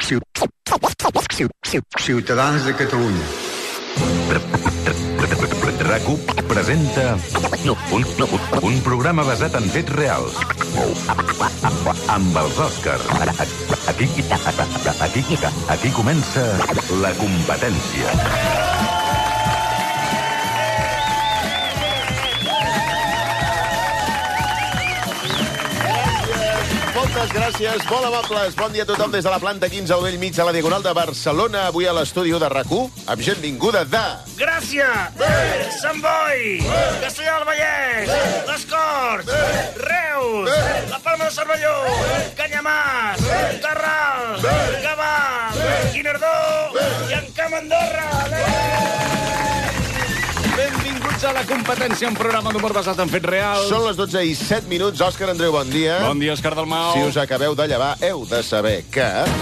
Ciutadans de Catalunya. RAC1 presenta un programa basat en fets reals amb els Òscars. Aquí comença La Competència. Moltes gràcies, molt amables. Bon dia a tothom des de la planta 15 al vell mig a la Diagonal de Barcelona. Avui a l'estudi de RAC1 amb gent vinguda de... Gràcia! Sant Boi! Castellà del Vallès! Les Corts! Reus! La Palma de Cervelló! Canyamàs! Terral! Gavà! Guinardó! I en Camp Andorra! Benvinguts a La Competència, un programa d'humor basat en fets reals. Són les 12 i 7 minuts. Òscar Andreu, bon dia. Bon dia, Òscar Dalmau. Si us acabeu de llevar, heu de saber que...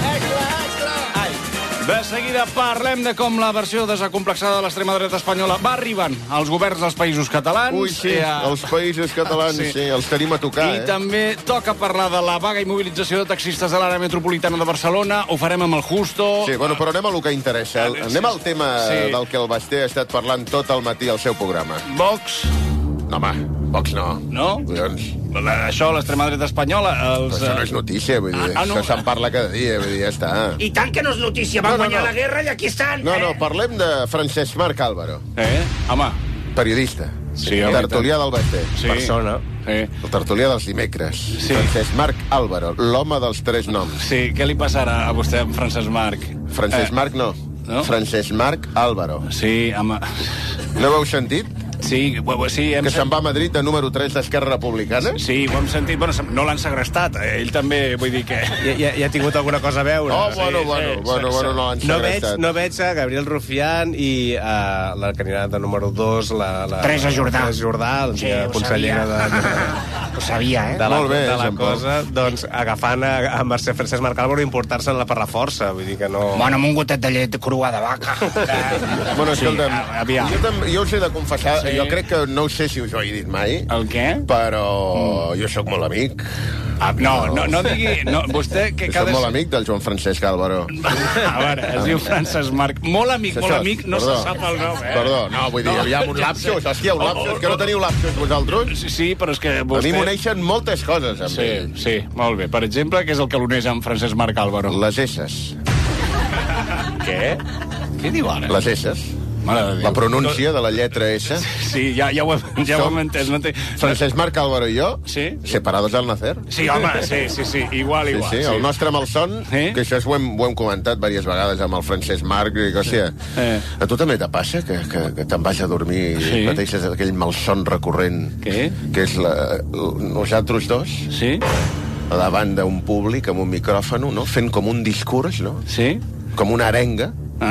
De seguida parlem de com la versió desacomplexada de l'extrema dreta espanyola va arribant als governs dels països catalans. Ui, sí, els països catalans, sí, els tenim a tocar, I també toca parlar de la vaga i mobilització de taxistes de l'àrea metropolitana de Barcelona. Ho farem amb el Justo. Sí, bueno, però anem a lo que interessa. Anem al tema del que el Basté ha estat parlant tot el matí al seu programa. Vox. No, home, Vox no. No? Collons. Això, l'extrema dreta espanyola... Però això no és notícia, vull dir, no. això se'n parla cada dia, vull dir, ja està. I tant que no és notícia, van guanyar la guerra i aquí estan. No, parlem de Francesc Marc Álvaro. Home. Periodista. Sí, tertulià del Basté. Sí. Persona. Sí. El tertulià dels dimecres. Sí. Francesc Marc Álvaro, l'home dels 3 noms. Sí, què li passarà a vostè amb Francesc Marc? Francesc Marc no. Francesc Marc Álvaro. Sí, home... No ho heu sentit? Sí, que se'n va a Madrid de número 3 d'Esquerra Republicana? Sí, ho hem sentit. Bueno, no l'han segrestat. Ell també, vull dir que... Ja ha tingut alguna cosa a veure. Bueno, no l'han segrestat. No veig a Gabriel Rufián i la candidata número 2, la Teresa Jordà. Teresa Jordà, la consellera Ho sabia, de la cosa, doncs agafant a Mercè Francesc Marc Álvaro i importar-se'n-la per la força. Vull dir que no... Bueno, amb un gotet de llet crua de vaca. Bueno, escolta'm, jo us he de confessar, jo crec que no sé si us ho he dit mai. El què? Però jo sóc molt amic. No digui... Vostè que soc molt amic del Joan Francesc Álvaro. A veure, es diu Francesc Marc. Molt amic, no se sap el nom, Perdó, no, vull dir, hi ha un lapsus. Saps que hi ha un lapsus? Que no teniu lapsus vosaltres? Sí, però és que vostè... A mi m'uneixen moltes coses amb ell. Sí, molt bé. Per exemple, què és el que l'uneix amb Francesc Marc Álvaro? Les esses. Què? Què diu ara? Les esses. La pronúncia de la lletra S. Sí, ja ho hem entès. Francesc Marc Álvaro i jo, separados al nacer. Sí, home, sí, igual. Sí, el nostre malson, que això ho hem comentat diverses vegades amb el Francesc Marc, i hòstia, a tu també te passa que te'n vas a dormir i pateixes aquell malson recurrent, que és nosaltres dos, davant d'un públic amb un micròfon, fent com un discurs, com una arenga,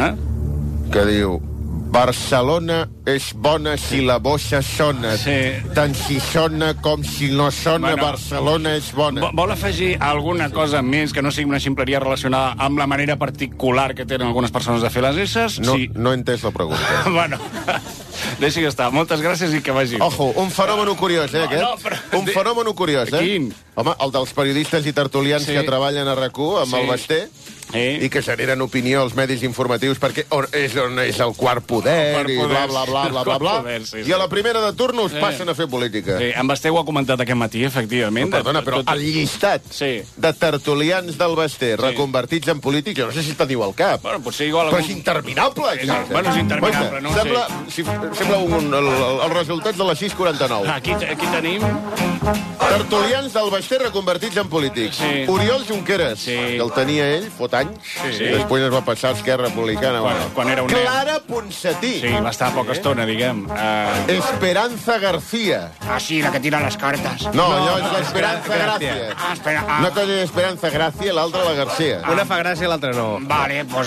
que diu: Barcelona és bona si la bossa sona. Tant si sona com si no sona, Barcelona és bona. Vol afegir alguna cosa més que no sigui una ximpleria relacionada amb la manera particular que tenen algunes persones de fer les esses? No he entès la pregunta. Bueno, deixi estar. Moltes gràcies i que vagi. Ojo, un fenomen curiós, aquest. Un fenomen curiós, Quin? Home, el dels periodistes i tertulians que treballen a RAC1 amb el Basté, i que generen opinió als medis informatius perquè és on és el quart poder i bla, bla, bla, bla, bla, bla. I a la primera de turnos passen a fer política. Sí, en Basté ho ha comentat aquest matí, efectivament. Perdona, però el llistat de tertulians del Basté reconvertits en polítics, jo no sé si teniu al cap. Bueno, potser igual... Però és interminable. Bueno, és interminable, no sé. Sembla els resultats de la 6:49. Aquí tenim... Tertulians del Basté reconvertits en polítics. Oriol Junqueras, que el tenia ell, fot anys, després es va passar a Esquerra Republicana. Quan era un Clara Ponsatí. Sí, va estar poca estona, diguem. Esperanza García. Ah, sí, la que tira les cartes. No, allò és l'Esperanza Gràcia. Una cosa és Esperanza Gràcia, l'altra la Garcia. Una fa gràcia i l'altra no. Vale, pues...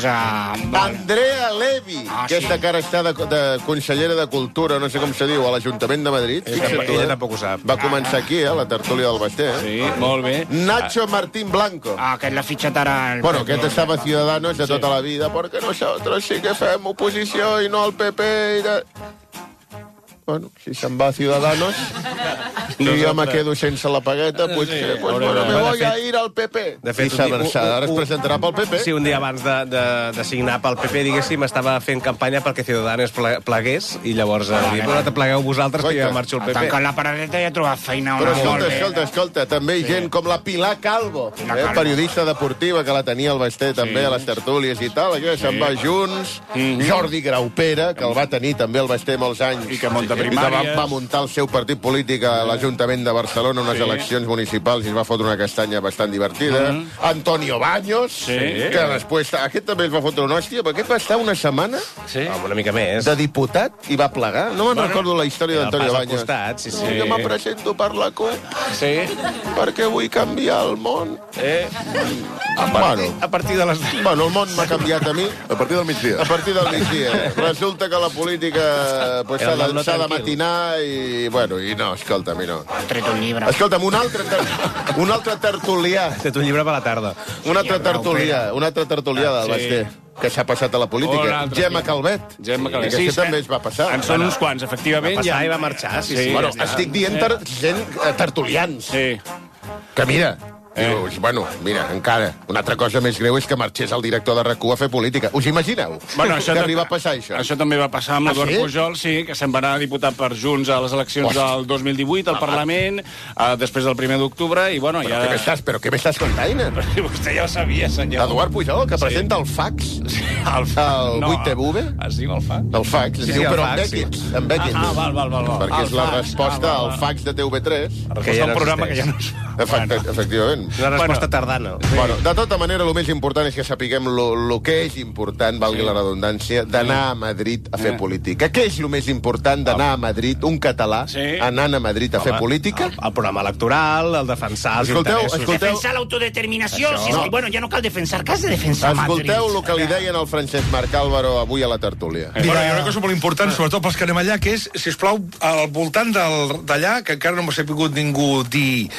Andrea Levy, aquesta que ara està de consellera de Cultura, no sé com se diu, a l'Ajuntament de Madrid. Ella tampoc ho sap. Va començar aquí, a la tertúlia del Basté. Sí, molt bé. Nacho Martín Blanco. Que l'ha fitxat ara... Bueno, aquest estava Ciudadanos de tota la vida, perquè nosotros sí que fem oposició i no al PP i de... bueno, si se'n va a Ciudadanos i jo me quedo sense la pagueta, pues bueno, me voy a ir al PP. De fet, ara es presentarà pel PP. Sí, un dia abans de signar pel PP, diguéssim, estava fent campanya perquè Ciudadanos plegués, i llavors plegueu vosaltres, que jo marxo al PP. Tancant la paradeta i ha trobat feina. Però escolta, també hi ha gent com la Pilar Calvo, periodista deportiva, que la tenia al Basté també a les tertúlies i tal, que se'n va junts. Jordi Graupera, que el va tenir també al Basté molts anys. I que munta primàries. I que va muntar el seu partit polític a l'Ajuntament de Barcelona, unes eleccions municipals, i es va fotre una castanya bastant divertida. Antonio Baños, que després... Aquest també es va fotre una hòstia, perquè aquest va estar una setmana una mica més. de diputat i va plegar. No me'n recordo la història d'Antonio Baños. Sí. Jo me presento per la CUP perquè vull canviar el món. A partir de les... Bueno, el món m'ha canviat a mi. A partir del migdia. A partir del migdia. Resulta que la política pues, s'ha de matinar i... Bueno, i no, escolta, a mi no. Ha tret un llibre. Escolta'm, un altre tertulià. Ha tret un llibre per la tarda. Un altre tertulià del Basté, que s'ha passat a la política. Gemma Calvet. Gemma Calvet. Sí, també es va passar. En són uns quants, efectivament. Va passar i va marxar, sí. Bueno, estic dient gent tertulians. Sí. Que mira... Dius, bueno, mira, encara, una altra cosa més greu és que marxés el director de RAC1 a fer política. Us imagineu? Bueno, que arriba a passar això? Això també va passar amb l'Eduard Pujol, que se'n va anar diputat per Junts a les eleccions del 2018 al Parlament, després del 1 d'octubre, i bueno... Però què m'estàs contant? Vostè ja ho sabia, senyor. Eduard Pujol, que presenta el fax? El 8TV? Es diu el fax? El fax, es diu, però amb Beckins. Val. Perquè és la resposta al fax de TV3. Que és un programa que ja no... Efectivament. Una resposta tardana. Bueno, de tota manera, el més important és que sapiguem el que és important, valgui la redundància, d'anar a Madrid a fer política. Què és el més important d'anar a Madrid, un català, anant a Madrid a fer política? El programa electoral, el defensar els interessos. Defensar l'autodeterminació. Bueno, ja no cal defensar, que has de defensar Madrid. Escolteu el que li deien al Francesc Marc Álvaro avui a la tertúlia. Bueno, hi ha una cosa molt important, sobretot pels que anem allà, que és, sisplau, al voltant d'allà, que encara no m'ha sabut ningú dir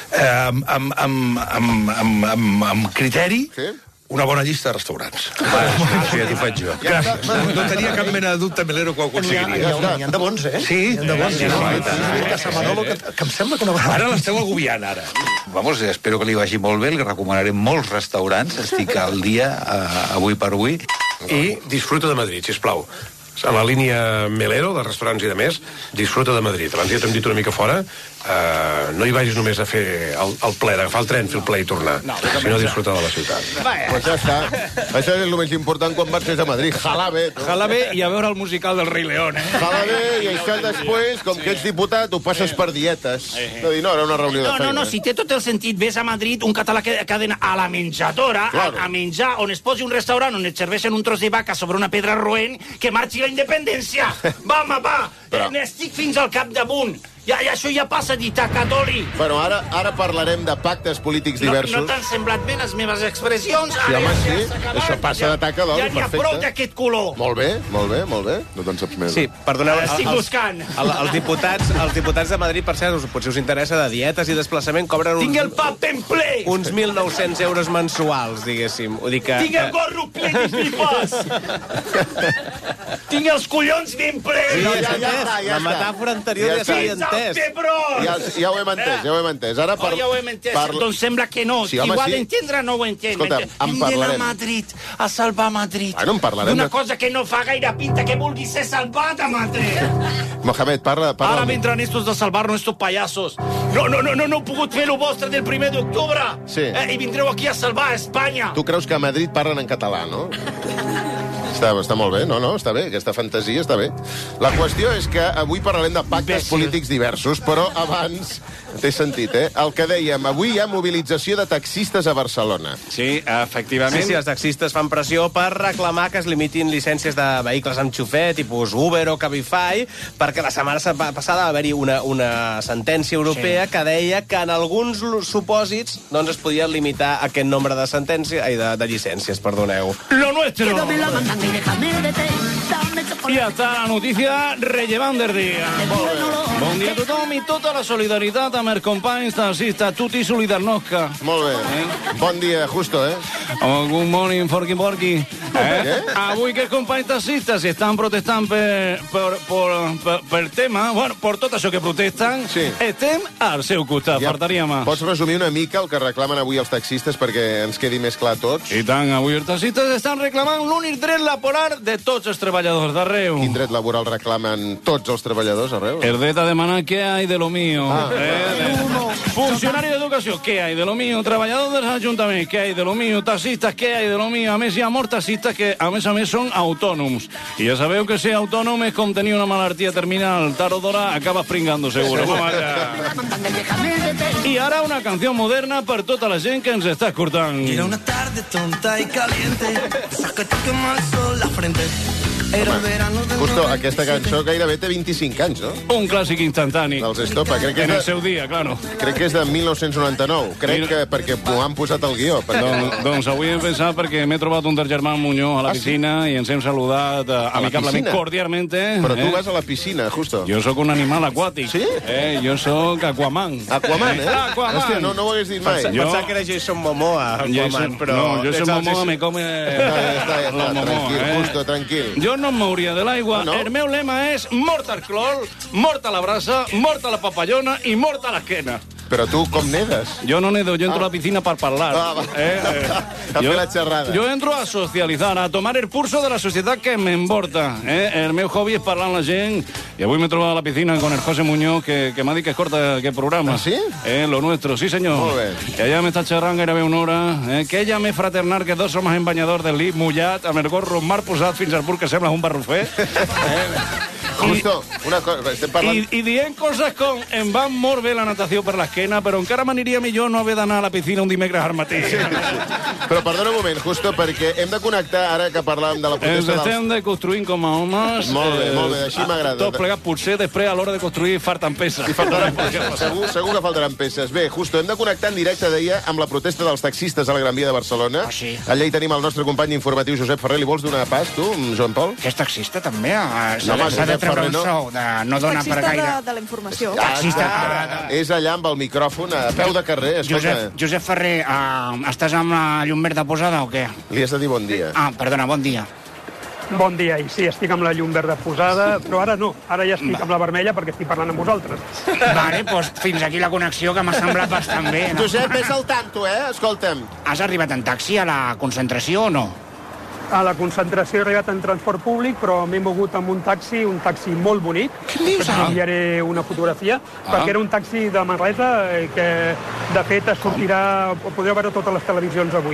amb criteri, una bona llista de restaurants. Sí, ja t'hi faig jo. Gràcies. No tenia cap mena de dubte, Melero, que ho aconseguiria. N'hi ha de bons, eh? Sí? N'hi ha de bons. Casa Manolo, que em sembla que no va... Ara l'esteu agobiant, ara. Vamos, espero que li vagi molt bé, li recomanaré molts restaurants, estic al dia, avui per avui. I disfruta de Madrid, sisplau. A la línia Melero, de restaurants i de més, disfruta de Madrid. Abans ja t'hem dit una mica fora, no hi vagis només a fer el ple, d'agafar el tren, fer el ple i tornar, sinó disfrutar de la ciutat. Pues ja està. Això és el més important quan marxes a Madrid. Jala bé. Jala bé i a veure el musical del Rei León, Jala bé i això després, com que ets diputat, ho passes per dietes. No, era una reunió de feina. No, si té tot el sentit, ves a Madrid, un català que ha d'anar a la menjadora, a menjar, on es posi un restaurant, on et serveixen un tros de vaca sobre una pedra roent, que marxi la independència. Va, n'estic fins al capdamunt. Ja, això ja passa d'Itacatoli. Bueno, ara parlarem de pactes polítics diversos. No t'han semblat bé les meves expressions? Sí, home, sí. Això passa d'Itacatoli, perfecte. Ja n'hi ha prou d'aquest color. Molt bé. No te'n saps més. Sí, perdoneu. Estic buscant. Els diputats de Madrid, per cert, potser us interessa, de dietes i desplaçament, cobren Tinc el pap ben ple. Uns 1.900 euros mensuals, diguéssim. Tinc el gorro ple de pipes. Tinc els collons ben plens. La metàfora anterior ja s'havia entès. Ja ho hem entès. Ara ja ho hem entès. Doncs sembla que no. Sí, qui ho ha d'entendre no ho entén. Escolta, en parlarem. Vine a Madrid, a salvar Madrid. Bueno, en parlarem. Una cosa que no fa gaire pinta que vulgui ser salvat a Madrid. Mohamed, parla. Ara vindran estos de salvar-nos, estos payasos. No he pogut fer lo vostre del 1 d'octubre. Sí. I vindreu aquí a salvar a Espanya. Tu creus que a Madrid parlen en català, no? Està molt bé, no, està bé, aquesta fantasia està bé. La qüestió és que avui parlarem de pactes polítics diversos, però abans, té sentit, el que dèiem, avui hi ha mobilització de taxistes a Barcelona. Sí, efectivament. Sí, els taxistes fan pressió per reclamar que es limitin llicències de vehicles amb xofer, tipus Uber o Cabify, perquè la setmana passada va haver-hi una sentència europea que deia que en alguns supòsits doncs es podia limitar aquest nombre de llicències, perdoneu. Lo nuestro. I hasta la notícia rellevant del dia. Bon dia a tothom i tota la solidaritat amb els companys taxistes. Tutti solidarnosca. Molt bé. Bon dia, Justo, Good morning, Forky Porky. Avui que els companys taxistes estan protestant per tema, bueno, per tot això que protesten, estem al seu costat, faltaria més. Pots resumir una mica el que reclamen avui els taxistes perquè ens quedi més clar a tots? I tant, avui els taxistes estan reclamant l'únic dret laboral de tots els treballadors d'arreu. Quin dret laboral reclamen tots els treballadors arreu? El dret a demanar què hay de lo mío. Funcionari d'educació, què hay de lo mío? Treballador dels ajuntaments, què hay de lo mío? Taxistes, què hay de lo mío? A més, hi ha molts taxistes que, a més, són autònoms. I ja sabeu que ser autònom és com tenir una malaltia terminal. Tard o d'hora acabes pringando, seguro. I ara una canció moderna per tota la gent que ens està escoltant. Era una tarde tonta y caliente, esas que te quema el sol la frente. Justo, aquesta cançó gairebé té 25 anys, no? Un clàssic instantani. Dels Estopa. Crec que en el seu dia, claro. Crec que és de 1999. Crec que perquè m'ho han posat al guió. Doncs avui hem pensat perquè m'he trobat un del Germán Muñoz a la piscina i ens hem saludat amicablement, cordialment. Però tu vas a la piscina, justo. Jo sóc un animal aquàtic. Sí? Jo sóc Aquaman. Aquaman, Aquaman. Hòstia, no ho hagués dit mai. Pensava que era Jason Momoa, Aquaman, però... No, Jason Momoa me come... Tranquil, justo, tranquil. Jo no em mouria de l'aigua. El meu lema és mort al clor, mort a la brasa, mort a la papallona i mort a l'esquena. Però tu com nedes? Jo no nedo, jo entro a la piscina per parlar. A fer la xerrada. Jo entro a socialitzar, a tomar el pulso de la societat que m'envolta. El meu hobby és parlar amb la gent. I avui m'he trobat a la piscina con el José Muñoz, que m'ha dit que escolta aquest programa. ¿Ah, sí? Lo nuestro, sí, senyor. Molt bé. Que allà m'està xerrant gairebé una hora. Que ella m'és fraternal, que dos som en banyador del lit mullat, amb el gorro mar posat fins al pur que sembla un barrufer. Justo, una cosa, estem parlant... I dient coses com em va molt bé la natació per l'esquena, però encara m'aniria millor no haver d'anar a la piscina un dimecres al matí. Sí. Però perdona un moment, Justo, perquè hem de connectar, ara que parlàvem de la protesta ens estem deconstruint com a homes. Molt bé, així m'agrada. Tot plegat, potser després a l'hora de construir falten peces. Segur que faltaran peces. Bé, Justo, hem de connectar en directe, deia, amb la protesta dels taxistes a la Gran Via de Barcelona. Sí. Allà hi tenim el nostre company informatiu Josep Ferrer. Li vols donar pas, tu, Joan Pol? Que és taxista, també? S'ha de treure un sou, no dona per gaire. Taxista de la informació. És allà amb el micròfon a peu de carrer. Josep Ferrer, estàs amb la llum verda posada o què? Li has de dir bon dia. Perdona, bon dia. Bon dia, i sí, estic amb la llum verda posada, però ara no, ara ja estic amb la vermella perquè estic parlant amb vosaltres. Vale, doncs fins aquí la connexió, que m'ha semblat bastant bé. No? Josep, ves al tanto, escolta'm. Has arribat en taxi a la concentració o no? A la concentració he arribat en transport públic, però m'he mogut amb un taxi molt bonic. Què dius? Enviaré una fotografia, perquè era un taxi de Manresa que, de fet, es sortirà, podreu veure totes les televisions avui.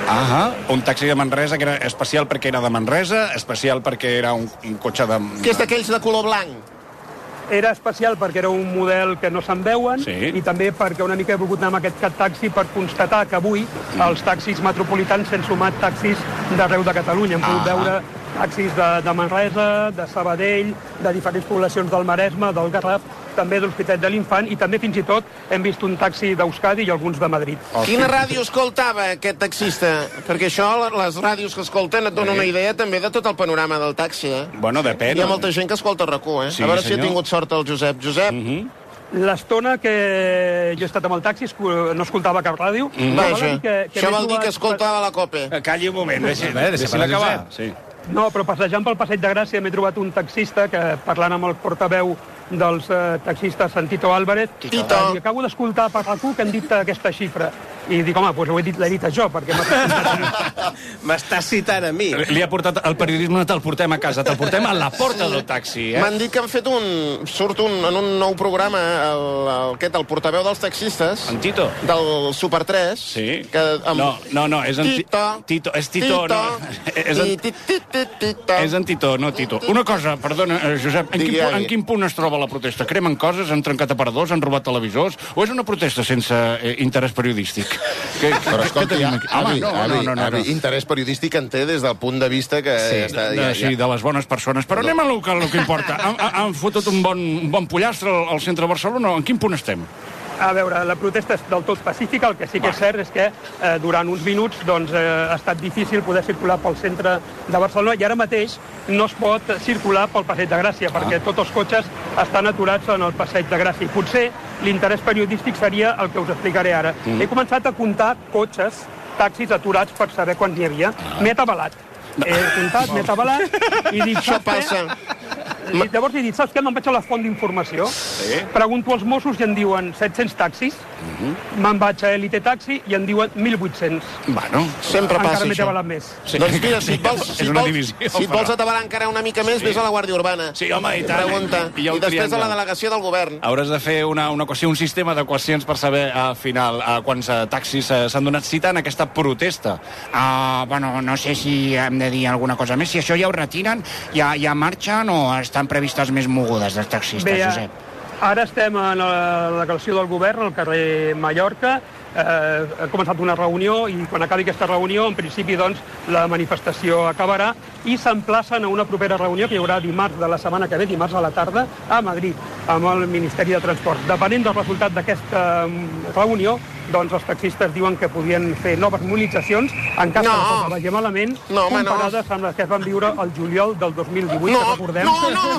Un taxi de Manresa que era especial perquè era de Manresa, especial perquè era un cotxe de... Que és d'aquells de color blanc. Era especial perquè era un model que no se'n veuen i també perquè una mica he volgut anar amb aquest taxi per constatar que avui els taxis metropolitans s'han sumat taxis d'arreu de Catalunya. Hem pogut veure taxis de Manresa, de Sabadell, de diferents poblacions del Maresme, del Garraf, també de l'Hospitalet de l'Infant i també fins i tot hem vist un taxi d'Euskadi i alguns de Madrid. Quina ràdio escoltava aquest taxista? Perquè això, les ràdios que escolten et donen una idea també de tot el panorama del taxi, Bueno, depèn. Hi ha molta gent que escolta RAC1, Sí, a veure senyor. si ha tingut sort el Josep. Josep? L'estona que jo he estat amb el taxi no escoltava cap ràdio. Vaja, això vol dir que escoltava la COPE. Calli un moment, deixi-la acabar. Sí. No, però passejant pel Passeig de Gràcia m'he trobat un taxista que, parlant amb el portaveu dels taxistes, en Tito Álvarez, i acabo d'escoltar per RAC1 que han dit aquesta xifra. I dic, home, doncs l'he dit a jo, perquè m'estàs citant a mi. Li ha portat el periodisme, te'l portem a casa, te'l portem a la porta del taxi. M'han dit que han fet en un nou programa, el portaveu dels taxistes. En Tito. Del Super 3. Sí. No, és en Tito. És Tito, no. És en Tito, no Tito. Una cosa, perdona, Josep, en quin punt es troba la protesta? Cremen coses, han trencat aparadors, han robat televisors, o és una protesta sense interès periodístic? Però escolta, avi, interès periodístic en té des del punt de vista que està... Sí, de les bones persones. Però anem al que importa. Han fotut un bon pollastre al centre de Barcelona. En quin punt estem? A veure, la protesta és del tot pacífica. El que sí que és cert és que durant uns minuts ha estat difícil poder circular pel centre de Barcelona i ara mateix no es pot circular pel Passeig de Gràcia perquè tots els cotxes estan aturats en el Passeig de Gràcia. I potser l'interès periodístic seria el que us explicaré ara. He començat a comptar cotxes, taxis aturats per saber quants n'hi havia. M'he atabalat. he comptat, m'he tabalat, i dic, això passa. I llavors he dit, saps què? Me'n vaig a la font d'informació, pregunto als Mossos i en diuen 700 taxis, me'n vaig a Elite Taxi i en diuen 1.800. Bueno, sempre passa encara m'he això. tabalat més. Sí. Doncs mira, si És una divisió, et vols atabalar encara una mica més, vés a la Guàrdia Urbana. Sí, home, i tant. Pregunta. I ja ho I després triangle. a la delegació del govern. Hauràs de fer una equació, un sistema d'equacions per saber al final quants taxis s'han donat cita en aquesta protesta. Bueno, no sé si hem de dir alguna cosa més. Si això ja ho retiren, ja marxen o estan previstes més mogudes dels taxistes, Bé, Josep? Ara estem a la declaració del govern al carrer Mallorca. Ha començat una reunió i quan acabi aquesta reunió, en principi, doncs, la manifestació acabarà i s'emplacen a una propera reunió que hi haurà dimarts de la setmana que ve, dimarts a la tarda, a Madrid, amb el Ministeri de Transports. Depenent del resultat d'aquesta reunió, doncs els taxistes diuen que podien fer noves mobilitzacions en cas que la cosa vagi malament, comparades amb les que es van viure el juliol del 2018, que recordem...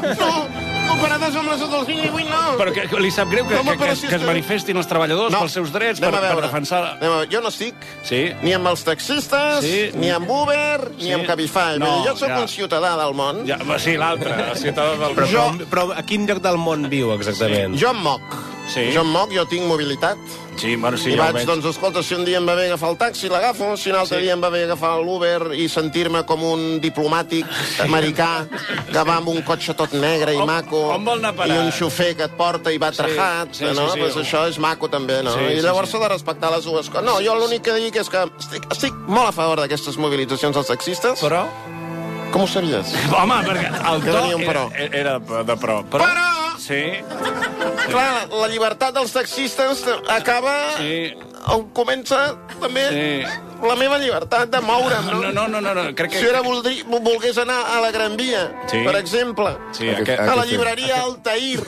Comparades amb les del 2018, no! Però que li sap greu que es manifestin els treballadors pels seus drets per defensar... Jo no estic ni amb els taxistes, ni amb Uber, ni amb Cabify. Jo sóc un ciutadà del món. Sí, l'altre, el ciutadà del món. Però a quin lloc del món viu, exactament? Jo em moc. Jo em moc, jo tinc mobilitat. Sí, bueno, sí, I vaig, doncs, escolta, si un dia em va bé agafar el taxi, l'agafo, si un altre dia em va bé agafar l'Uber i sentir-me com un diplomàtic americà que va amb un cotxe tot negre i maco, i un xofer que et porta i va trajat, no? Pues això és maco també, no? I llavors s'ha de respectar les dues coses. No, jo l'únic que dic és que estic molt a favor d'aquestes mobilitzacions dels taxistes. Però? Com ho sabies? Home, perquè el to era de pro. Però! Sí. Clar, la llibertat dels taxistes acaba on comença també la meva llibertat de moure'm, no? No, crec que... Si ara volgués anar a la Gran Via, per exemple, a la llibreria Altair,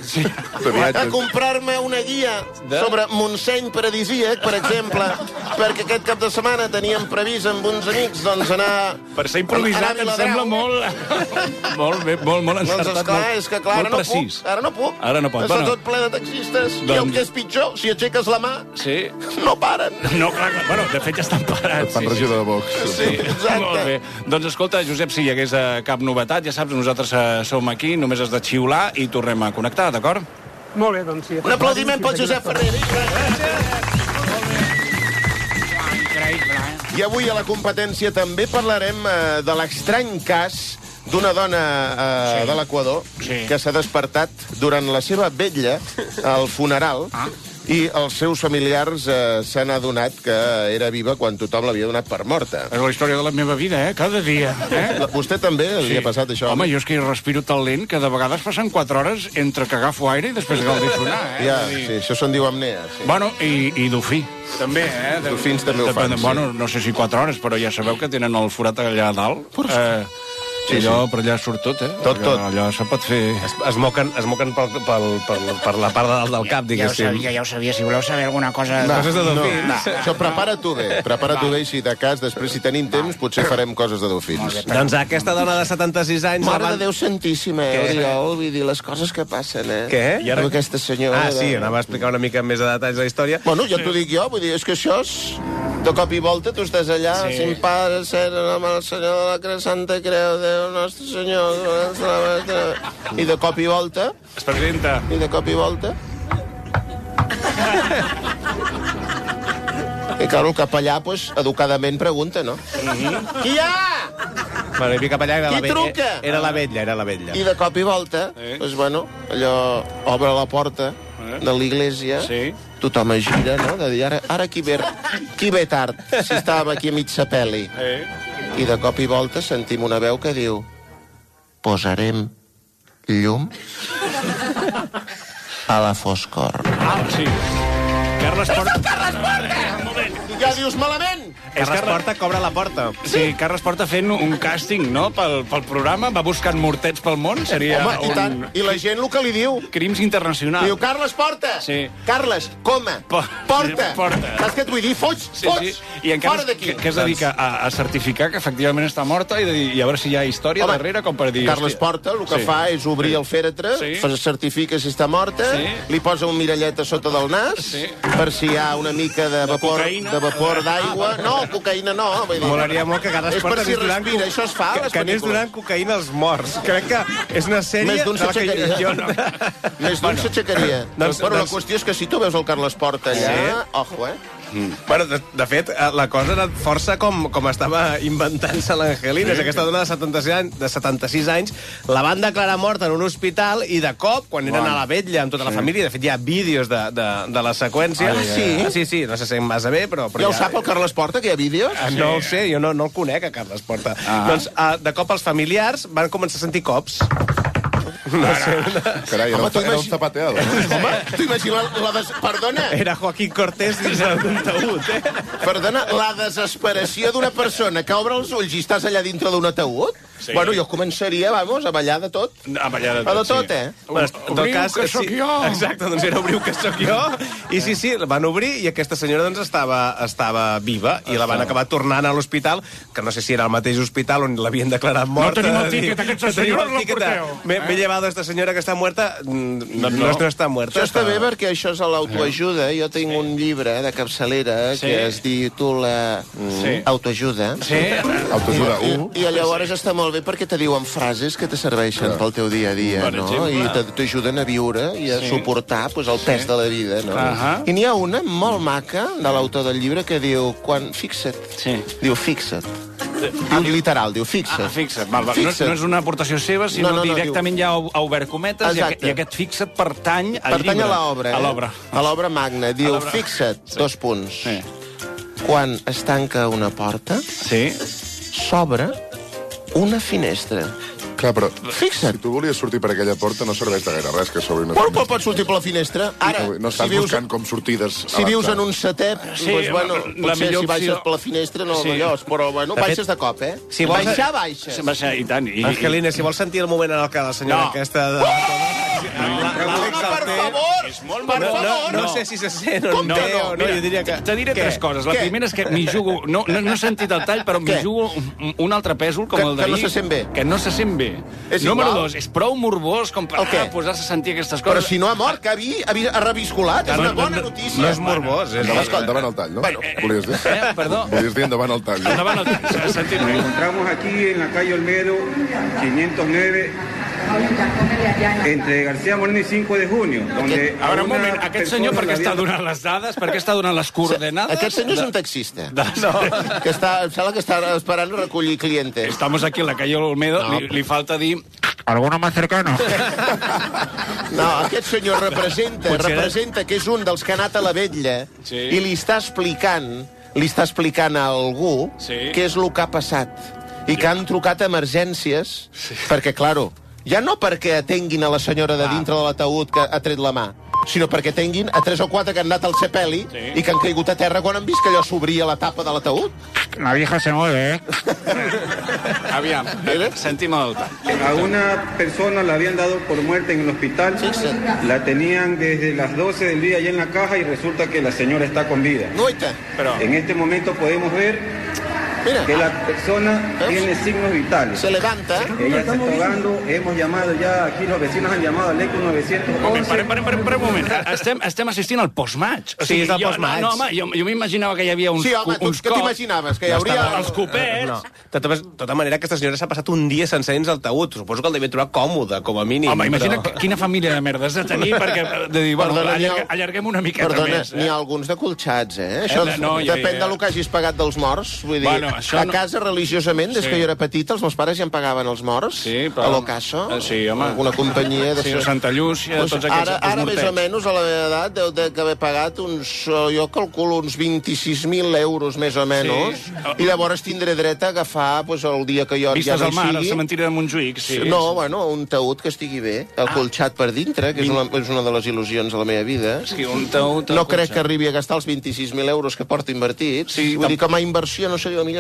a comprar-me una guia sobre Montseny paradisíac, per exemple, perquè aquest cap de setmana teníem previst amb uns amics, doncs, anar... Per ser improvisat em sembla molt... Molt bé, molt encertat. Doncs esclar, és que clar, ara no puc. Ara no pot. Està tot ple de taxistes. I el que és pitjor, si aixeques la mà, no paren. No, clar, bueno, de fet ja estan parats. Et fan regidor de Vox. Sí, exacte. Molt bé. Doncs escolta, Josep, si hi hagués cap novetat, ja saps, nosaltres som aquí, només has de xiular i tornem a connectar, d'acord? Molt bé, doncs sí. Un aplaudiment pel Josep Ferrer. I avui a la competència també parlarem de l'estrany cas d'una dona de l'Equador que s'ha despertat durant la seva vetlla al funeral i els seus familiars s'han adonat que era viva quan tothom l'havia donat per morta. És la història de la meva vida, cada dia. Vostè també li ha passat això? Home, jo és que respiro tan lent que de vegades passen 4 hores entre que agafo aire i després que el deixo anar. Ja, sí, això se'n diu apnea. Bueno, i dofí. També, Dofins també ho fan, Bueno, no sé si 4 hores, però ja sabeu que tenen el forat allà a dalt. Sí, per allà surt tot, Tot. Allò se pot fer... Es moquen per la part de dalt del cap, diguéssim. Ja ho sabia. Si voleu saber alguna cosa... Coses de dofins. Això prepara-t'ho bé. I si de cas, després, si tenim temps, potser farem coses de dofins. Doncs aquesta dona de 76 anys... Mare de Déu Santíssima, Oriol, vull dir, les coses que passen, Què? Amb aquesta senyora... Sí, anava a explicar una mica més de detalls de la història. Bueno, ja t'ho dic jo, vull dir, és que això és... De cop i volta, tu estàs allà, sin Pare, ser amb el Senyor de la Crescenta Creu, Déu Nostre Senyor... I de cop i volta... Es presenta. I de cop i volta... I clar, el capellà, doncs, educadament pregunta, no? Qui hi ha? Bueno, i cap allà era Qui truca? Era la vetlla. I de cop i volta, doncs, bueno, allò obre la porta de l'església, tothom es gira, no? De dir, ara qui ve tard, si estàvem aquí a mig sapeli. I de cop i volta sentim una veu que diu: posarem llum a la foscor. Sí. Carles Porta. I ja dius malament. Carles Porta cobra la porta. Sí, Carles Porta fent un càsting, no?, pel programa, va buscant mortets pel món, seria... Home, i tant. I la gent el que li diu? Crims internacionals. Diu, Carles Porta! Sí. Carles, coma! Porta! Saps què et vull dir? Fots! I encara que es dedica a certificar que efectivament està morta i a veure si hi ha història darrere, com per dir... Carles Porta el que fa és obrir el fèretre, certifica si està morta, li posa un mirallet a sota del nas, per si hi ha una mica de vapor d'aigua... No, no, cocaïna no. Molaria molt que cada esport... És per si respira, això es fa a les pel·lícules. Que anés donant cocaïna als morts. Crec que és una sèrie... Més d'un s'aixecaria. Més d'un s'aixecaria. Bueno, la qüestió és que si tu veus el Carles Porta allà... Ojo, Bueno, de fet, la cosa era força com estava inventant-se l'Angelina. Aquesta dona de 76 anys la van declarar morta en un hospital i de cop, quan eren a la vetlla amb tota la família, de fet hi ha vídeos de la seqüència. Sí, no se sent massa bé, però ja ho sap el Carles Porta, que hi ha vídeos? No ho sé, jo no el conec, a Carles Porta. Doncs, de cop els familiars van començar a sentir cops. No sé. Carai, era un zapateado. Home, t'ho imagines Perdona. Era Joaquín Cortés dins d'un taüt, Perdona, la desesperació d'una persona que obre els ulls i estàs allà dintre d'un ataúd? Sí. Bueno, jo començaria, vamos, a ballar de tot. A ballar de tot, tot, Bueno, en tot cas, que sóc jo. Exacte, doncs era obriu que sóc jo. I sí, van obrir i aquesta senyora doncs estava viva i la van acabar tornant a l'hospital, que no sé si era el mateix hospital on l'havien declarat morta. No tenim el tíquet, aquesta senyora no la porteu. Me he llevado esta senyora que està muerta. No està muerta. Això està bé perquè això és l'autoajuda. Jo tinc un llibre de capçalera que es titula Autoajuda. Autoajuda 1. I llavors està molt bé perquè te diuen frases que te serveixen pel teu dia a dia, no? I t'ajuden a viure i a suportar el pes de la vida, no? I n'hi ha una molt maca de l'autor del llibre que diu, fixa't, diu fixa't. Literal, diu fixa't. Fixa't. No és una aportació seva, sinó directament ja ha obert cometes i aquest fixa't pertany al llibre. Pertany a l'obra. A l'obra magna. Diu, fixa't, 2 punts. Quan es tanca una porta, s'obre una finestra. Clar, però fixa't. Si tu volies sortir per aquella porta no serveix de gaire res que s'obri una finestra. Però pots sortir per la finestra. Ara, no estàs buscant com sortides. Si vius en un setep, potser si baixes per la finestra no allòs, però bueno, baixes de cop, Si vols baixes. I tant. Angelina, si vols sentir el moment en el que la senyora aquesta... Per favor! No sé si se sent o no. Jo diria que... Te diré 3 coses. La primera és que m'hi jugo... No he sentit el tall, però m'hi jugo un altre pèsol, com el d'ahir. Que no se sent bé. Que no se sent bé. Número 2, és prou morbós com per posar-se a sentir aquestes coses. Però si no ha mort, que ha reviscolat. És una bona notícia. No és morbós. Endavant el tall, no? Volies dir? Perdó? Volies dir endavant el tall. Endavant el tall. Nos encontramos aquí en la calle Olmedo, 509, entre García Moreno i 5 de junio. A veure, un moment, aquest senyor per què està donant les dades? Per què està donant les coordenades? Aquest senyor és un taxista. No. Que sembla que està esperant a recollir clientes. Estamos aquí en la calle Olmedo, li falta dir... ¿Alguno más cercano? No, aquest senyor representa que és un dels que ha anat a la vetlla i li està explicant a algú què és el que ha passat i que han trucat a emergències perquè, claro, ja no perquè atenguin a la senyora de dintre de l'ataúd que ha tret la mà, sinó perquè atenguin a 3 o 4 que han anat al sepeli i que han caigut a terra quan han vist que allò s'obria la tapa de l'ataúd. La vieja se mueve, Aviam, sentim el tall. A una persona la habían dado por muerta en el hospital. La tenían desde las 12 del día allá en la caja y resulta que la señora está con vida. En este momento podemos ver que la persona tiene signos vitales. Se levanta. Ella está ahogando. Hemos llamado ya, aquí los vecinos han llamado al ECO 911. Un moment. Estem assistint al postmatch. Sí, és el postmatch. No, home, jo m'imaginava que hi havia uns cops. Sí, home, què t'imaginaves? Que hi hauria... Els copets. De tota manera, aquesta senyora s'ha passat un dia sencer dins el taüt. Suposo que el devia trobar còmode, com a mínim. Home, imagina't quina família de merda has de tenir perquè de dir, bueno, allarguem una miqueta més. N'hi ha alguns de colxats, Això depèn del que hagis pagat dels morts. Vull dir, a casa, religiosament, des que jo era petit, els meus pares ja em pagaven els morts. A l'Ocaso. Sí, home. Alguna companyia... Santa Llúcia, tots aquests mortets. Ara, més o menys, a la meva edat, deu d'haver pagat jo calculo uns 26.000 euros, més o menys, i llavors tindré dret a agafar el dia que jo ja no hi sigui. Vistes al mar, al cementiri de Montjuïc, sí. No, bueno, un taüt que estigui bé, colxat per dintre, que és una de les il·lusions de la meva vida. No crec que arribi a gastar els 26.000 euros que porto invertits. Vull dir que ma inversió, no sé, potser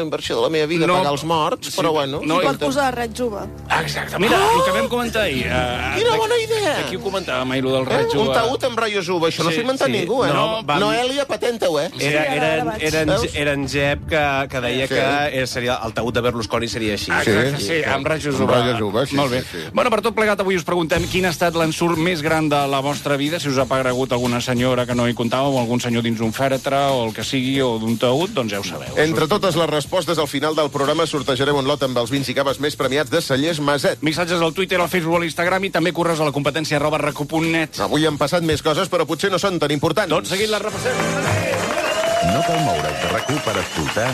millor inversió de la meva vida, pagar els morts, però bueno... I pot posar raig uva. Exacte, mira, el que vam comentar ahir... Quina bona idea! Aquí ho comentàvem ahir, el raig uva. Un taüt amb ratlles uva, això no s'ha inventat ningú, eh? Noelia, patenta-ho, eh? Era en Jep que deia que seria el taüt de Berlusconi seria així. Sí, amb ratlles uva. Molt bé. Bueno, per tot plegat, avui us preguntem quin ha estat l'ensurt més gran de la vostra vida, si us ha aparegut alguna senyora que no hi comptàveu, o algun senyor dins un fèretre, o el que sigui, o d'un taüt, doncs ja ho sabeu. Entre totes les respostes, al final del programa sortejarem un lot amb els vins i caves més premiats de Cellers Maset. Missatges al Twitter, al Facebook, a l'Instagram i també correus a la competència @racu.net. Avui han passat més coses, però potser no són tan importants. Tot seguit les repassem. No cal moure's de RAC1 per escoltar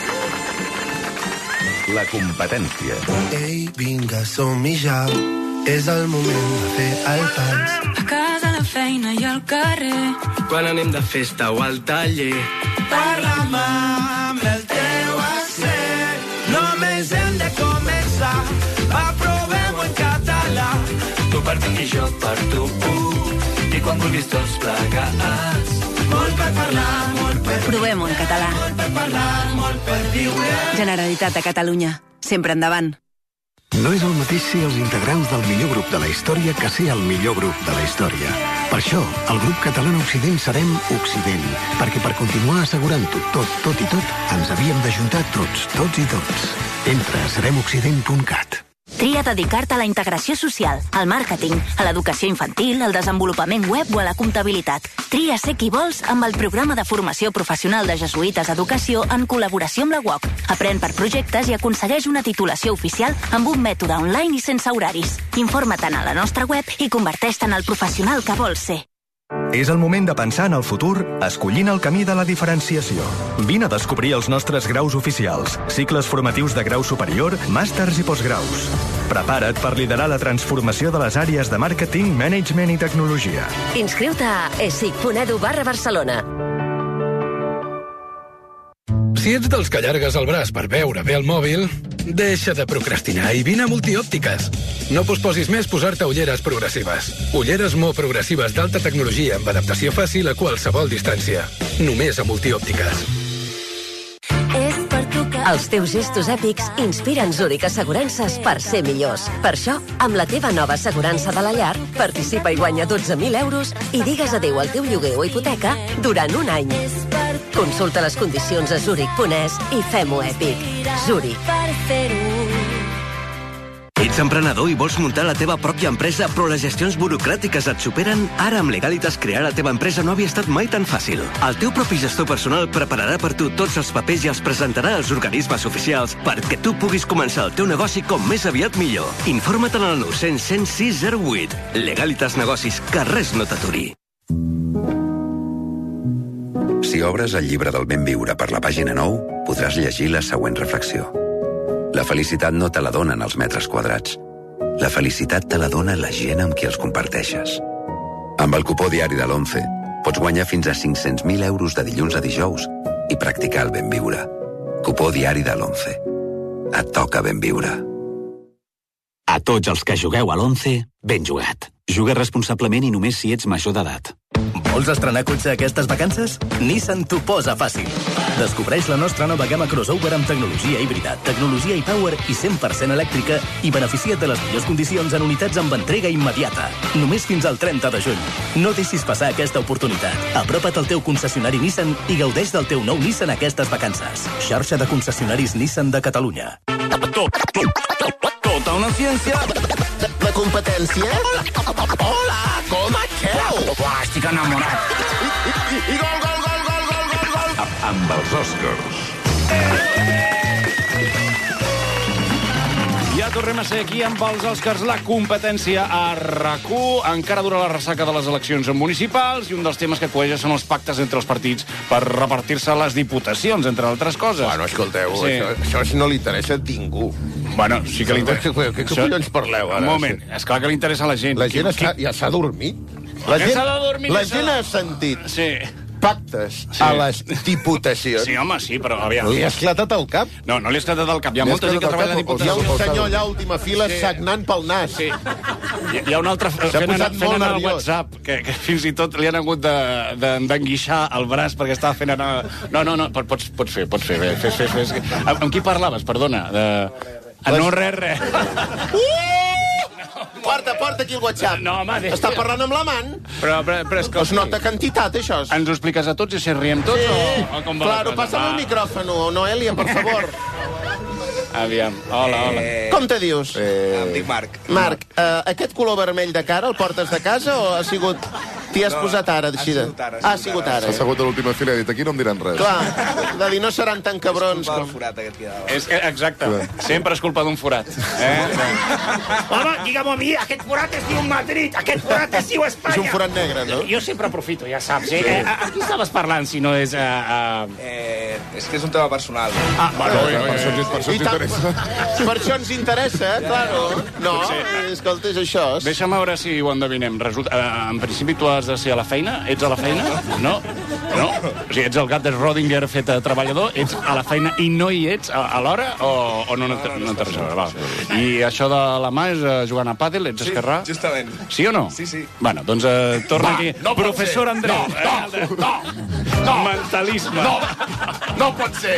la competència. Ei, vinga, som-hi ja. És el moment de fer el pas. A casa, a la feina i al carrer. Quan anem de festa o al taller. Parla'm amb el teu accent. Només hem de començar. Aprovem-ho en català. Tu per mi i jo per tu. I quan vulguis tots plegats. Molt per parlar, molt per... Provem-ho en català. Molt per parlar, molt per viure. Generalitat de Catalunya. Sempre endavant. No és el mateix ser els integrants del millor grup de la història que ser el millor grup de la història. Per això, el grup català Occident serem Occident, perquè per continuar assegurant-ho tot i tot, ens havíem d'ajuntar tots i tots. Entra a seremoccident.cat. Tria dedicar-te a la integració social, al màrqueting, a l'educació infantil, al desenvolupament web o a la comptabilitat. Tria ser qui vols amb el programa de formació professional de Jesuïtes Educació en col·laboració amb la UOC. Aprèn per projectes i aconsegueix una titulació oficial amb un mètode online i sense horaris. Informa-te'n a la nostra web i converteix-te en el professional que vols ser. És el moment de pensar en el futur, escollint el camí de la diferenciació. Vine a descobrir els nostres graus oficials, cicles formatius de grau superior, màsters i postgraus. Prepara't per liderar la transformació de les àrees de màrqueting, management i tecnologia. Inscriu-te a esic.edu/Barcelona. Si ets dels que allargues el braç per veure bé el mòbil, deixa de procrastinar i vine a Multiòptiques. No posposis més posar-te ulleres progressives. Ulleres Mo progressives d'alta tecnologia amb adaptació fàcil a qualsevol distància. Només a Multiòptiques. Els teus gestos èpics inspiren Zurich Assegurances per ser millors. Per això, amb la teva nova assegurança de la llar, participa i guanya 12.000 euros i digues adéu al teu lloguer o hipoteca durant un any. Consulta les condicions a Zurich.es i fem-ho èpic. Zurich. Ets emprenedor i vols muntar la teva pròpia empresa, però les gestions burocràtiques et superen? Ara amb Legalitas crear la teva empresa no havia estat mai tan fàcil. El teu propi gestor personal prepararà per tu tots els papers i els presentarà als organismes oficials perquè tu puguis començar el teu negoci com més aviat millor. Informa't en el 900 106 08. Legalitas Negocis, que res no t'aturi. Si obres el llibre del ben viure per la pàgina 9, podràs llegir la següent reflexió. La felicitat no te la donen els metres quadrats. La felicitat te la dona la gent amb qui els comparteixes. Amb el cupó diari de l'11 pots guanyar fins a 500.000 euros de dilluns a dijous i practicar el ben viure. Cupó diari de l'11. Et toca ben viure. A tots els que jugueu a l'11, ben jugat. Juga responsablement i només si ets major d'edat. Vols estrenar cotxe aquestes vacances? Nissan t'ho posa fàcil. Descobreix la nostra nova gamma crossover amb tecnologia híbrida, tecnologia e-Power i 100% elèctrica i beneficia't de les millors condicions en unitats amb entrega immediata. Només fins al 30 de juny. No deixis passar aquesta oportunitat. Apropa't al teu concessionari Nissan i gaudeix del teu nou Nissan aquestes vacances. Xarxa de concessionaris Nissan de Catalunya. Tota una ciència. La competència? Hola, com esteu? Estic enamorat. I gol! Amb els Oscars. Ja tornem a ser aquí amb els Oscars, la competència a RAC1. Encara dura la ressaca de les eleccions municipals i un dels temes que coeja són els pactes entre els partits per repartir-se les diputacions, entre altres coses. Bueno, escolteu, sí. això no li interessa a ningú. Bueno, sí que li interessa. Què collons parleu, ara? Un moment, esclar que li interessa a la gent. La gent ja s'ha dormit. La gent ha sentit. Sí. pactes a les diputacions. Sí, home, sí, però aviam. Li ha esclatat el cap? No, no li ha esclatat el cap. Hi ha molta gent que treballa a la Diputació. Hi ha un senyor allà a última fila sagnant pel nas. Sí. Hi ha un altre fent anar al WhatsApp, que fins i tot li han hagut d'enguixar el braç perquè estava fent anar... No, pots fer. Fes. Amb qui parlaves, perdona? No, res. Porta aquí el WhatsApp. No, home, està parlant amb l'amant. Però és que... Es nota quantitat, això. Ens ho expliques a tots i si riem tots o com va? Claro, passa'm el micròfon, Noelia, per favor. Aviam, hola. Com te dius? Em dic Marc. Marc, aquest color vermell de cara el portes de casa o ha sigut... T'hi has posat ara, així de... Ha sigut ara. S'ha assegut a l'última fila i ha dit, aquí no em diran res. Clar, de dir, no seran tan cabrons com... És culpa del forat, aquest que hi ha. És que, exacte, sempre és culpa d'un forat. Home, digue-m'ho a mi, aquest forat es diu Madrid, aquest forat es diu Espanya. És un forat negre, no? Jo sempre aprofito, ja saps, Amb qui estaves parlant, si no és... És que és un tema personal. Bueno, per això ens interessa. Per això ens interessa, claro. No, escolta, és això. Deixa'm veure si ho endevinem. En principi tu has de ser a la feina? Ets a la feina? No? O sigui, ets el gat de Schrödinger fet treballador? Ets a la feina i no hi ets a l'hora? O no t'has res a veure? I això de la mà és jugant a pàdel? Ets esquerrà? Sí, justament. Sí o no? Sí. Bueno, doncs torna aquí. Professor Andreu. No. Mentalisme. No pot ser.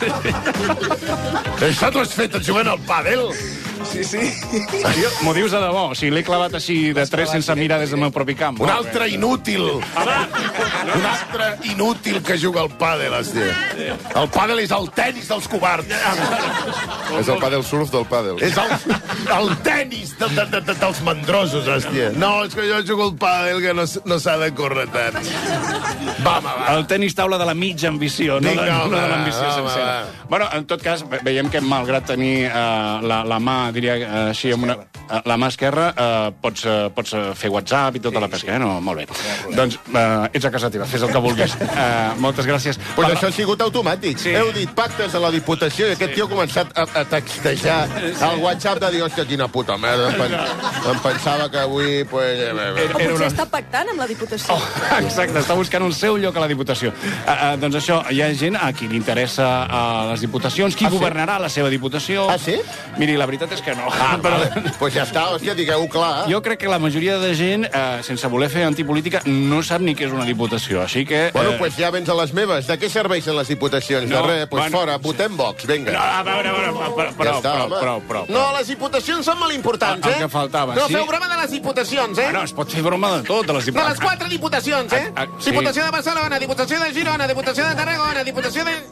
Això t'ho has fet jugant al pàdel? Sí. M'ho dius de debò? O sigui, l'he clavat així de tres sense mirar des del meu propi camp. Un altre inútil. Un altre inútil que juga al pàdel, hòstia. El pàdel és el tenis dels covards. És el pàdel surf del pàdel. És el tenis dels mandrosos, hòstia. No, és que jo jugo al pàdel, que no s'ha de córrer tant. Va. El tenis taula de la mitja ambició, no de l'ambició sencera. Bueno, en tot cas, veiem que malgrat tenir la mà, diria així, amb la mà esquerra, pots fer WhatsApp i tota la pesca, no? Molt bé. Doncs ets a casa teva, fes el que vulguis. Moltes gràcies. Pues això ha sigut automàtic. Heu dit pactes a la Diputació i aquest tio ha començat a textejar el WhatsApp de dir, hòstia, quina puta merda. Em pensava que avui... Potser està pactant amb la Diputació. Exacte, està buscant un seu lloc a la Diputació. Doncs això, hi ha gent a qui li interessa a les diputacions, qui governarà la seva diputació. Ah, sí? Miri, la veritat és que no. Pues ja està, hòstia, digueu-ho clar. Jo crec que la majoria de gent, sense voler fer antipolítica, no sap ni què és una diputació, així que... Bueno, pues ja vens a les meves. De què serveixen les diputacions? De res, pues fora, votem Vox, vinga. No, a veure, prou. No, les diputacions són molt importants, El que faltava, no, feu broma de les diputacions, Bueno, es pot fer broma de tot, de les diputacions. De les 4 diputacions, Diputació de Barcelona, Diputació de Girona, Diputació de Tarragona, Diputació de...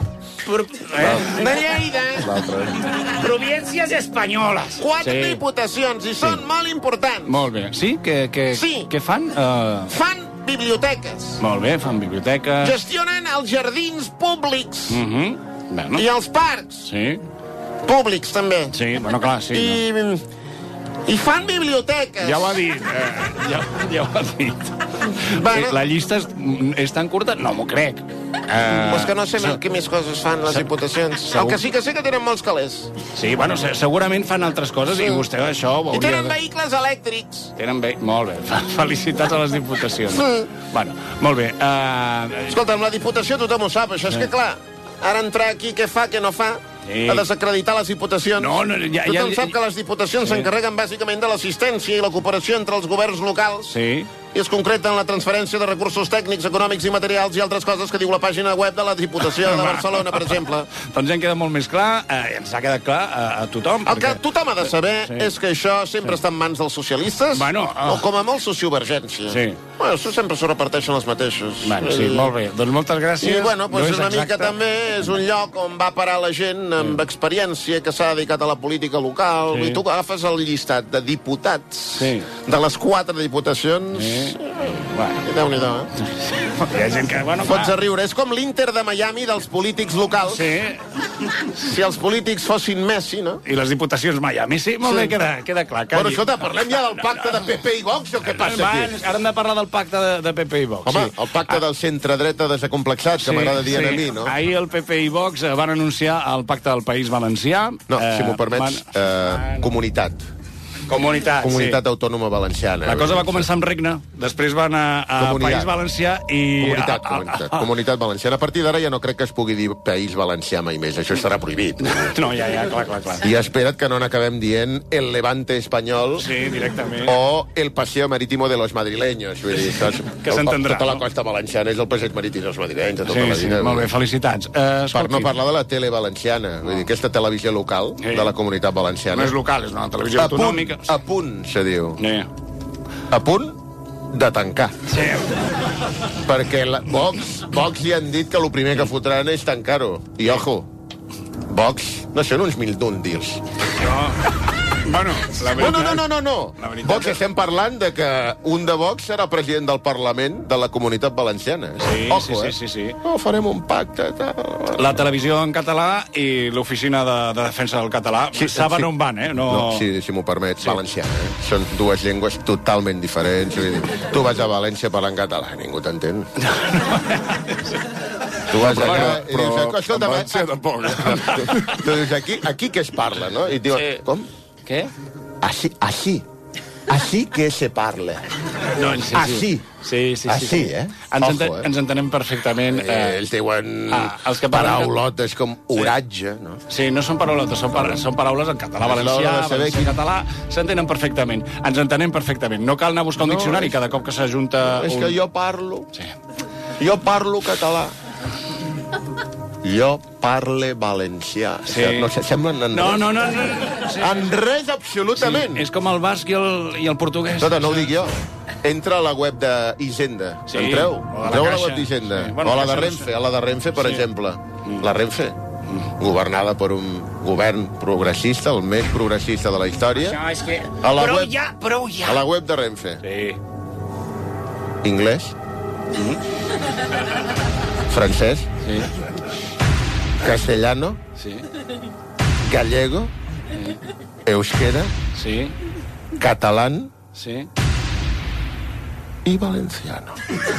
de Lleida. Províncies espanyoles. 4 diputacions, i són molt importants. Molt bé. Sí? Què fan? Fan biblioteques. Molt bé, fan biblioteques. Gestionen els jardins públics. Bueno. I els parcs. Sí. Públics, també. Sí, bueno, clar, sí. I fan biblioteques. Ja ho ha dit. Ja ho ha dit. Bueno. La llista és tan curta? No m'ho crec. Pues que no sé què més coses fan les diputacions. El que sí que sé que tenen molts calés. Sí, bueno, segurament fan altres coses i vostè això ho hauria... I tenen vehicles elèctrics. Molt bé. Felicitats a les diputacions. Bueno, molt bé. Escolta, amb la diputació tothom ho sap, això és que clar, ara entrar aquí què fa, què no fa... a desacreditar les diputacions. Tothom sap que les diputacions s'encarreguen bàsicament de l'assistència i la cooperació entre els governs locals i es concreta en la transferència de recursos tècnics, econòmics i materials i altres coses que diu la pàgina web de la Diputació de Barcelona, per exemple. Doncs ja en queda molt més clar, ens ha quedat clar a tothom. El que tothom ha de saber és que això sempre està en mans dels socialistes o com a molt sociovergència. Bueno, això sempre s'ho reparteixen els mateixos. Sí, molt bé. Doncs moltes gràcies. I bueno, una mica també és un lloc on va parar la gent amb experiència que s'ha dedicat a la política local. I tu agafes el llistat de diputats de les 4 diputacions... Déu-n'hi-do, Hi ha gent que... Fots a riure. És com l'Inter de Miami dels polítics locals. Si els polítics fossin Messi, no? I les diputacions Miami, sí? Molt bé, queda clar. Bueno, escolta, parlem ja del pacte de PP i Vox, o què passa aquí? Ara hem de parlar del pacte de PP i Vox. Home, el pacte del centre-dreta desacomplexat, que m'agrada dir a mi, no? Ahir el PP i Vox van anunciar el pacte del País Valencià. No, si m'ho permets, comunitat. Comunitat Autònoma Valenciana. La cosa va començar amb Regne, després va anar a País Valencià i... Comunitat Valenciana. A partir d'ara ja no crec que es pugui dir País Valencià mai més. Això estarà prohibit. No, ja, clar. I espera't que no n'acabem dient el Levante espanyol o el Paseo Marítimo de los madrileños. Vull dir, que s'entendrà. Tota la costa valenciana és el Passeig Marítim dels madrilenys. Sí, molt bé, felicitats. Per no parlar de la tele valenciana, vull dir, aquesta televisió local de la Comunitat Valenciana. No és local, és una televisió autonòmica. A punt, se diu. A punt de tancar. Sí. Perquè Vox li han dit que el primer que fotran és tancar-ho. I ojo, Vox no són uns mildúndils. Bueno, la veritat... No. Vox, estem parlant de que un de Vox serà president del Parlament de la Comunitat Valenciana. Sí. No, farem un pacte. La televisió en català i l'oficina de defensa del català saben on van, No, si m'ho permets, valenciana. Són dues llengües totalment diferents. Vull dir, tu vas a València parlant català, ningú t'entén. Tu vas allà i dius, escolta, València tampoc. Tu dius, aquí què es parla, no? I diuen, com? Què? Així que se parla. Així. Sí. Així, Ens entenem perfectament. Ells diuen paraulotes com oratge, no? Sí, no són paraulotes, són paraules en català valencià, valencià català, s'entenen perfectament. Ens entenem perfectament. No cal anar a buscar un diccionari cada cop que s'ajunta... És que jo parlo català. Jo parle valencià. No se semblen en res. No. En res, absolutament. És com el basc i el portuguès. No ho dic jo. Entra a la web d'Hisenda. Entreu a la web d'Hisenda. O a la de Renfe, per exemple. La Renfe, governada per un govern progressista, el més progressista de la història. Prou ja. A la web de Renfe. Inglès. Francès. Castellano. Gallego. Euskera. Catalán. I valenciano.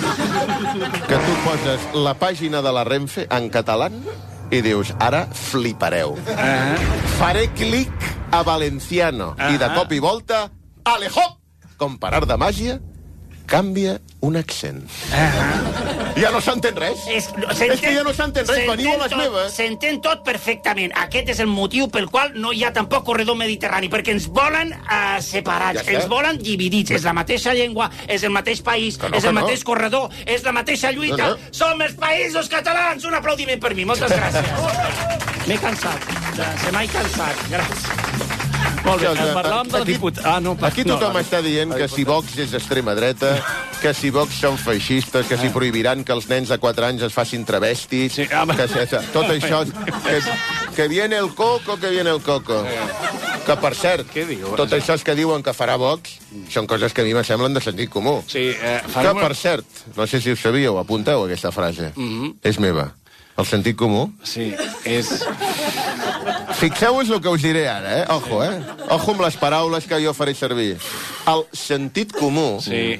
Que tu poses la pàgina de la Renfe en català i dius, ara flipareu. Faré clic a valenciano. I de cop i volta, alejop! Com per art de màgia, canvia un accent. Ja no s'entén res. És que ja no s'entén res. Veniu a les meves. S'entén tot perfectament. Aquest és el motiu pel qual no hi ha tampoc corredor mediterrani, perquè ens volen separats, ens volen dividits. És la mateixa llengua, és el mateix país, és el mateix corredor, és la mateixa lluita. Som els països catalans. Un aplaudiment per mi. Moltes gràcies. M'he cansat. Se m'ha cansat. Gràcies. Molt bé, parlàvem del diputat... Aquí tothom està dient que si Vox és d'extrema dreta, que si Vox són feixistes, que si prohibiran que els nens de 4 anys es facin travestis, tot això... Que viene el coco, que viene el coco. Que, per cert, tot això que diuen que farà Vox són coses que a mi me semblen de sentit comú. Que, per cert, no sé si ho sabíeu, apunteu aquesta frase. És meva. El sentit comú? Sí, és... Fixeu-vos el que us diré ara, Ojo, Ojo amb les paraules que jo faré servir. El sentit comú... Sí,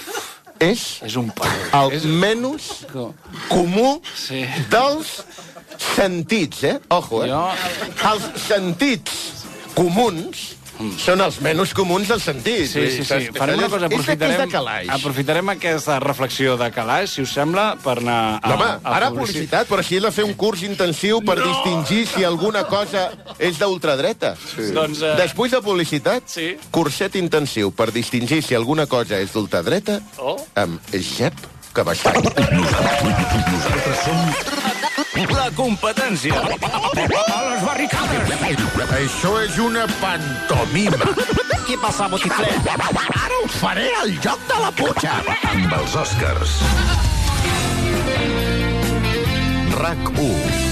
és un el menys comú dels sentits, Ojo, Els sentits comuns són els menys comuns dels sentits. Sí. Farem una cosa, aprofitarem aquesta reflexió de Calaix, si us sembla, per anar a... Home, ara publicitat, però així he de fer un curs intensiu per distingir si alguna cosa és d'ultradreta. Després de publicitat, curset intensiu per distingir si alguna cosa és d'ultradreta amb Jep Cabastany. Nosaltres som... La competència. A les barricades. Això és una pantomima. Què passa, botifler? Ara us faré el joc de la putxa. Amb els Oscars. RAC1.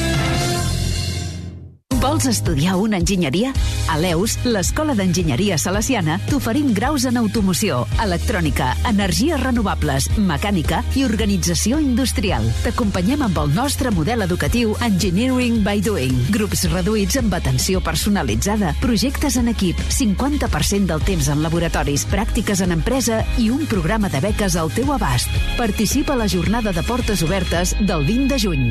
Vols estudiar una enginyeria? A l'EUS, l'Escola d'Enginyeria Salesiana, t'oferim graus en automoció, electrònica, energies renovables, mecànica i organització industrial. T'acompanyem amb el nostre model educatiu Engineering by Doing. Grups reduïts amb atenció personalitzada, projectes en equip, 50% del temps en laboratoris, pràctiques en empresa i un programa de beques al teu abast. Participa a la jornada de portes obertes del 20 de juny.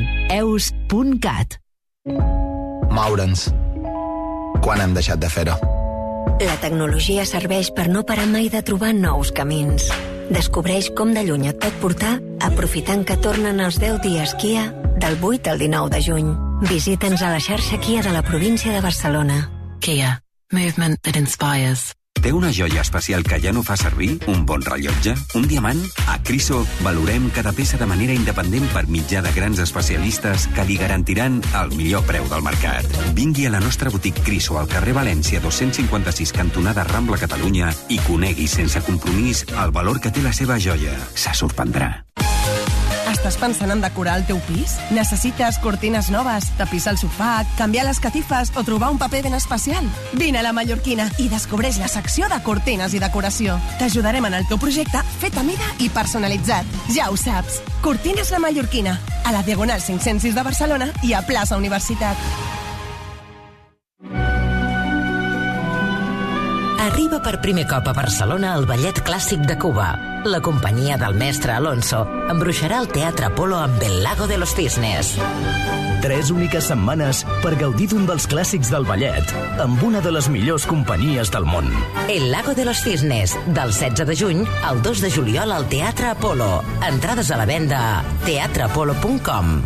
eus.cat. Moure'ns. Quan hem deixat de fer-ho? La tecnologia serveix per no parar mai de trobar nous camins. Descobreix com de lluny et pot portar aprofitant que tornen els 10 dies Kia del 8 al 19 de juny. Visita'ns a la xarxa Kia de la província de Barcelona. Kia. Movement that inspires. Té una joia especial que ja no fa servir? Un bon rellotge? Un diamant? A Criso valorem cada peça de manera independent per mitjà de grans especialistes que li garantiran el millor preu del mercat. Vingui a la nostra botiga Criso al carrer València 256 cantonada Rambla Catalunya i conegui sense compromís el valor que té la seva joia. Se sorprendrà. Estàs pensant en decorar el teu pis? Necessites cortines noves, tapissar el sofà, canviar les catifes o trobar un paper ben especial? Vine a la Mallorquina i descobreix la secció de cortines i decoració. T'ajudarem en el teu projecte fet a mida i personalitzat. Ja ho saps. Cortines la Mallorquina, a la Diagonal 506 de Barcelona i a plaça Universitat. Arriba per primer cop a Barcelona el Ballet Clàssic de Cuba. La companyia del mestre Alonso embruixarà el Teatre Apolo amb El Lago de los Cisnes. 3 úniques setmanes per gaudir d'un dels clàssics del ballet, amb una de les millors companyies del món. El Lago de los Cisnes, del 16 de juny al 2 de juliol al Teatre Apolo. Entrades a la venda a teatreapolo.com.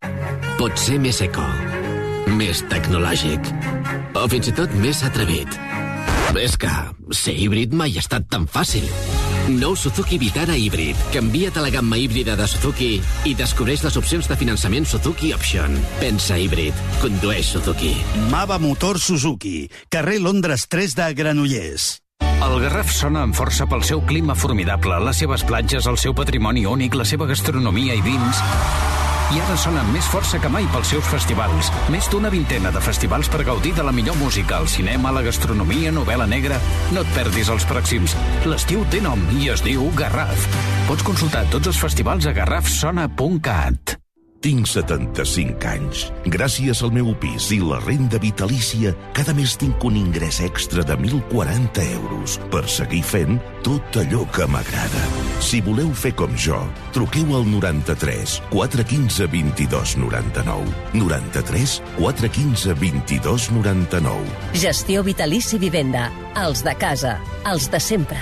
Pot ser més eco, més tecnològic, o fins i tot més atrevit. És que ser híbrid mai ha estat tan fàcil. Nou Suzuki Vitara híbrid. Canvia't a la gamma híbrida de Suzuki i descobreix les opcions de finançament Suzuki Option. Pensa híbrid. Condueix Suzuki. Mava Motor Suzuki. Carrer Londres 3 de Granollers. El Garraf sona amb força pel seu clima formidable, les seves platges, el seu patrimoni únic, la seva gastronomia i vins. I ara sona amb més força que mai pels seus festivals. Més d'una vintena de festivals per gaudir de la millor música, el cinema, la gastronomia, novel·la negra. No et perdis els pròxims. L'estiu té nom i es diu Garraf. Pots consultar tots els festivals a garrafsona.cat. Tinc 75 anys. Gràcies al meu pis i la renda vitalícia, cada mes tinc un ingrés extra de 1.040 euros per seguir fent tot allò que m'agrada. Si voleu fer com jo, truqueu al 93 415 22 99. 93 415 22 99. Gestió Vitalici Vivenda. Els de casa. Els de sempre.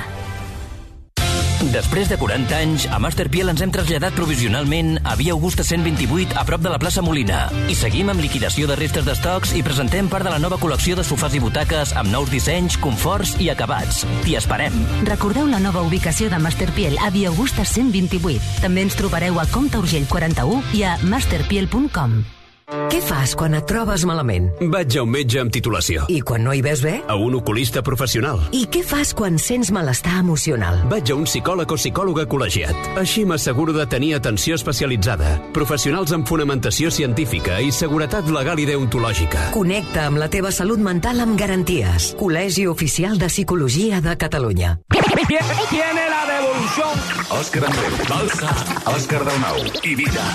Després de 40 anys, a Masterpiel ens hem traslladat provisionalment a Via Augusta 128, a prop de la plaça Molina. I seguim amb liquidació de restes d'estocs i presentem part de la nova col·lecció de sofàs i butaques amb nous dissenys, conforts i acabats. T'hi esperem. Recordeu la nova ubicació de Masterpiel a Via Augusta 128. També ens trobareu a Comte Urgell 41 i a masterpiel.com. Què fas quan et trobes malament? Vaig a un metge amb titulació. I quan no hi ves bé? A un oculista professional. I què fas quan sents malestar emocional? Vaig a un psicòleg o psicòloga col·legiat. Així m'asseguro de tenir atenció especialitzada, professionals amb fonamentació científica i seguretat legal i deontològica. Connecta amb la teva salut mental amb garanties. Col·legi Oficial de Psicologia de Catalunya. Tiene la devolución. Òscar Andreu. Balsa. Òscar Dalmau. I Vida.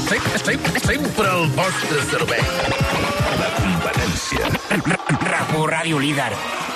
Sempre el vostre servei. La competència. RAC1 Ràdio Líder.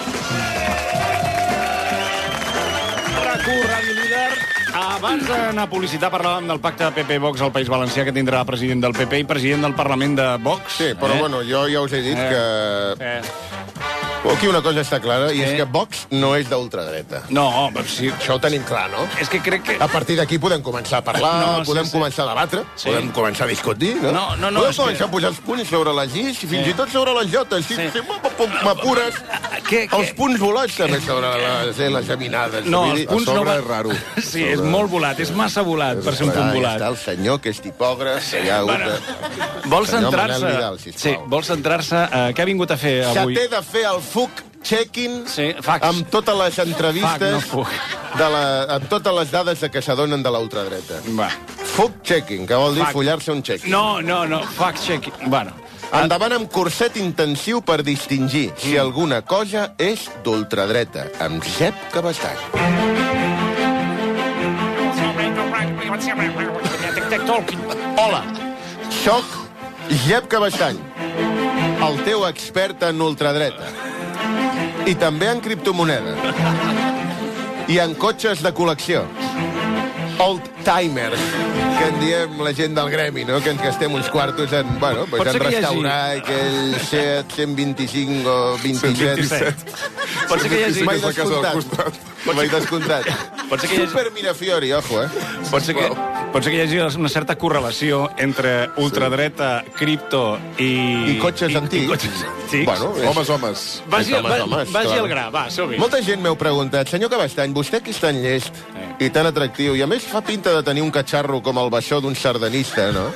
RAC1 Ràdio Líder. Abans d'anar a publicitar parlàvem del pacte PP-Vox al País Valencià que tindrà president del PP i president del Parlament de Vox. Sí, però bueno, jo ja us he dit que... Aquí una cosa està clara, i és que Vox no és d'ultradreta. No, sí. Això ho tenim clar, no? És que crec que... A partir d'aquí podem començar a parlar, podem començar a debatre, podem començar a discutir, no? Podem començar a posar els punts sobre les is i fins i tot sobre les jotes. Si m'apures, els punts volats també sobre les geminades. No, els punts no... és raro. Sí, és molt volat, és massa volat per ser un punt volat. Està el senyor que és tipògraf, que hi ha hagut... Vol centrar-se... Sí, vol centrar-se... Què ha vingut a fer avui? Se té de fer el fact-checking amb totes les entrevistes, amb totes les dades que s'adonen de la ultradreta. Fact-checking, que vol dir follar-se un checking. No, fact-checking. Bueno. Endavant amb curset intensiu per distingir si alguna cosa és d'ultradreta, amb Jep Cabestany. Hola, soc Jep Cabestany, el teu expert en ultradreta. I també en criptomoneda. I en cotxes de col·lecció. Old-timers, que en diem la gent del gremi, no? Que ens gastem uns quartos en, en restaurar aquell Seat 125 o 27. Pot ser que hi hagi... M'he descomptat. Super Mirafiori, ojo, Pot ser que hi hagi una certa correlació entre ultradreta, cripto i... I cotxes antics. Bueno, homes. Vagi al gra, va, som-hi. Molta gent m'heu preguntat, senyor Cabestany, vostè que és tan llest i tan atractiu, i a més fa pinta de tenir un catxarro com el baixó d'un sardanista, no?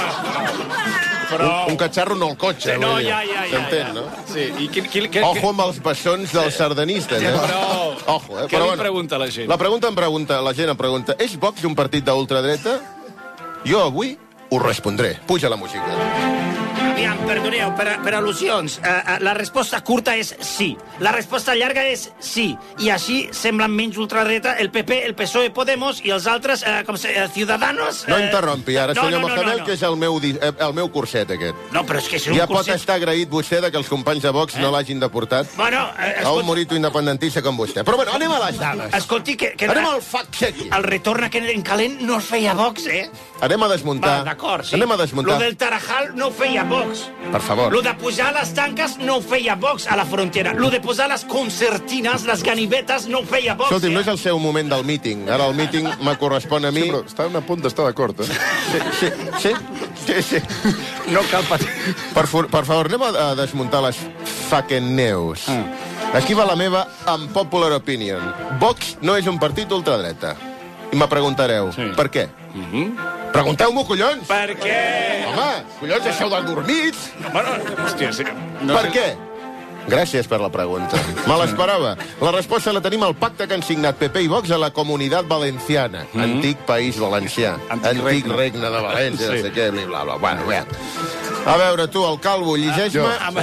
Un catxarro no el cotxe. No, ja. S'entén, no? Sí, i ojo amb els bessons dels sardanistes, Ojo, Què li pregunta la gent? La gent em pregunta, és Vox un partit d'ultradreta? Jo avui ho respondré. Puja la música. Aviam, perdoneu, per al·lusions. La resposta curta és sí. La resposta llarga és sí. I així semblen menys ultradreta el PP, el PSOE, Podemos i els altres, Ciudadanos... No interrompi ara, senyor Mohamed, que és el meu curset, aquest. No, però és que és un ja curset... pot estar agraït vostè que els companys de Vox no l'hagin deportat a un morito independentista com vostè. Però bueno, anem a les dades. Escolti, que anem al fact-checking. El retorn en calent no es feia Vox, Anem a desmuntar. Va, d'acord, sí. Anem a desmuntar. Lo del Tarajal no ho feia Vox. Per favor. Lo de pujar les tanques no ho feia Vox a la frontera. Lo de posar les concertines, les ganivetes, no ho feia Vox. Escolti, no és el seu moment del míting. Ara el míting me correspon a mi. Sí, però estan a punt d'estar d'acord, Sí. No cal patir. Per favor, anem a desmuntar les fucking news. Aquí va la meva unpopular opinion. Vox no és un partit ultradreta. I me preguntareu, per què? Pregunteu-m'ho, collons! Per què? Home, collons, deixeu d'endormits! Hòstia, sí. Per què? Gràcies per la pregunta. Me l'esperava. La resposta la tenim al pacte que han signat PP i Vox a la Comunitat Valenciana. Antic país valencià. Antic regne de València, no sé què, blablabla. Bueno, bé. A veure, tu, el calvo, llegeix-me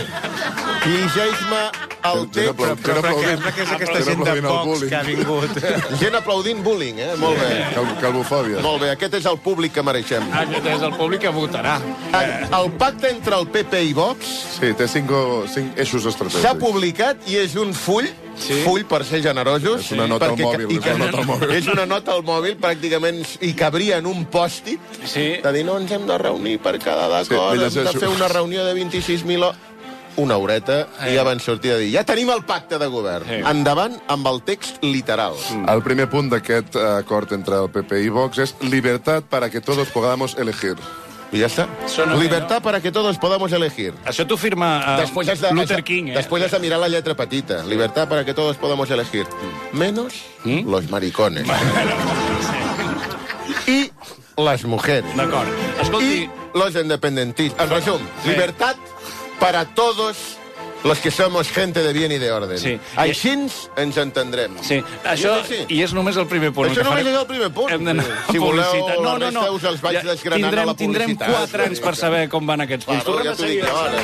el text... Però què és aquesta gent de Vox que ha vingut? Gent aplaudint bullying, molt bé. Calvofòbia. Molt bé, aquest és el públic que mereixem. Aquest és el públic que votarà. El pacte entre el PP i Vox... Sí, té 5 eixos estratègics. S'ha publicat i és un full per ser generosos. És una nota al mòbil. És una nota al mòbil, pràcticament, i cabria en un pòstit, de dir, no ens hem de reunir per quedar d'acord, hem de fer una reunió de 26.000 hores. Una horeta, i ja van sortir a dir, ja tenim el pacte de govern. Endavant amb el text literal. El primer punt d'aquest acord entre el PP i Vox és libertad para que todos podamos elegir. I ja està. Libertad para que todos podamos elegir. Això t'ho firma Luther King, Després has de mirar la lletra petita. Libertad para que todos podamos elegir. Menos los maricones. I les mujeres. D'acord. I los independentistas. En resum, libertad para todos los que somos gente de bien y de orden. Sí. Així ens entendrem. Sí, això, i és només el primer punt. Això només és el primer punt. Hem d'anar a publicitat. No, us els vaig desgranant a la publicitat. Tindrem 4 anys per saber com van aquests punts. Ja t'ho dic ara.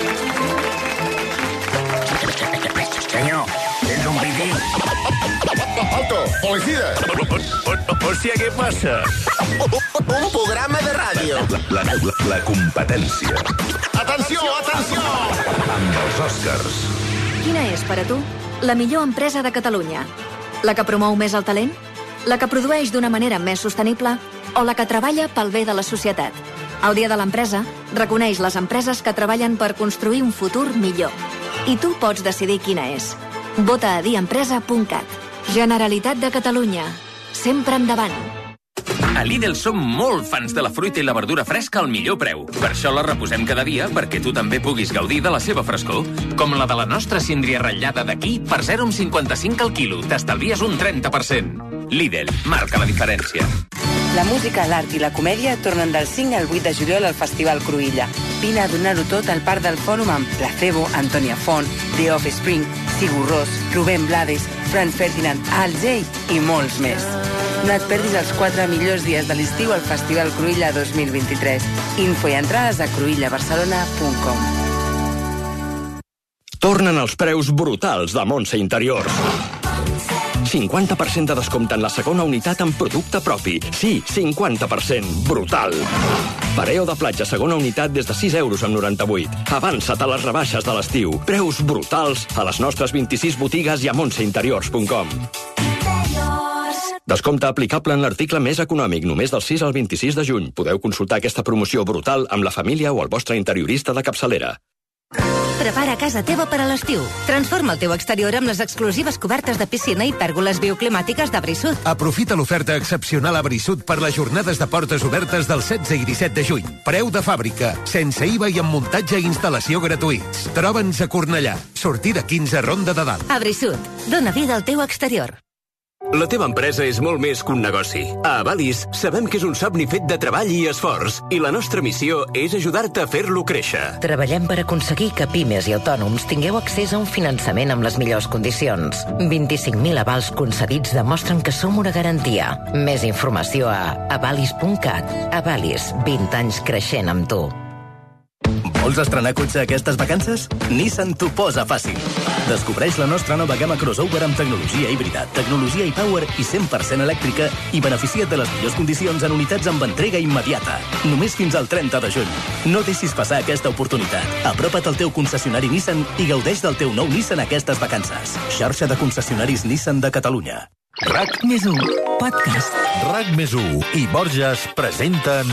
Senyor, tens un piti? Alto, policía. Hòstia, què passa? Un programa de ràdio. La competència. Atenció! Amb els Oscars. Quina és, per a tu, la millor empresa de Catalunya? La que promou més el talent? La que produeix d'una manera més sostenible? O la que treballa pel bé de la societat? El Dia de l'Empresa reconeix les empreses que treballen per construir un futur millor. I tu pots decidir quina és. Vota a diempresa.cat. Generalitat de Catalunya. Sempre endavant. A Lidl som molt fans de la fruita i la verdura fresca al millor preu. Per això la reposem cada dia perquè tu també puguis gaudir de la seva frescor. Com la de la nostra síndria ratllada d'aquí per 0,55 al quilo. T'estalvies un 30%. Lidl, marca la diferència. La música, l'art i la comèdia tornen del 5 al 8 de juliol al Festival Cruïlla. Vine a donar-ho tot al Parc del Fòrum amb Placebo, Antònia Font, The Offspring, Sigur Rós, Rubén Blades, Franz Ferdinand, Al Jay i molts més. No et perdis els 4 millors dies de l'estiu al Festival Cruïlla 2023. Info i entrades a cruïllabarcelona.com. Tornen els preus brutals de Montse Interiors. 50% de descompte en la segona unitat en producte propi. Sí, 50%. Brutal. Pareo de platja segona unitat des de 6,98 €. Avança't a les rebaixes de l'estiu. Preus brutals a les nostres 26 botigues i a montseinteriors.com. Descompte aplicable en l'article més econòmic, només del 6 al 26 de juny. Podeu consultar aquesta promoció brutal amb la família o el vostre interiorista de capçalera. Prepara casa teva per a l'estiu. Transforma el teu exterior amb les exclusives cobertes de piscina i pèrgoles bioclimàtiques de Brisut. Aprofita l'oferta excepcional a Brisut per les jornades de portes obertes del 16 i 17 de juny. Preu de fàbrica, sense IVA i amb muntatge i instal·lació gratuïts. Troba'ns a Cornellà. Sortida 15, Ronda de Dalt. A Brisut, dona vida al teu exterior. La teva empresa és molt més que un negoci. A Avalis sabem que és un somni fet de treball i esforç, i la nostra missió és ajudar-te a fer-lo créixer. Treballem per aconseguir que pimes i autònoms tingueu accés a un finançament amb les millors condicions. 25.000 avals concedits demostren que som una garantia. Més informació a avalis.cat. Avalis, 20 anys creixent amb tu. Vols estrenar cotxe aquestes vacances? Nissan t'ho posa fàcil. Descobreix la nostra nova gamma crossover amb tecnologia híbrida, tecnologia e-Power i 100% elèctrica i beneficia't de les millors condicions en unitats amb entrega immediata. Només fins al 30 de juny. No deixis passar aquesta oportunitat. Apropa't al teu concessionari Nissan i gaudeix del teu nou Nissan aquestes vacances. Xarxa de concessionaris Nissan de Catalunya. RAC+1 Podcast. RAC+1 i Borges presenten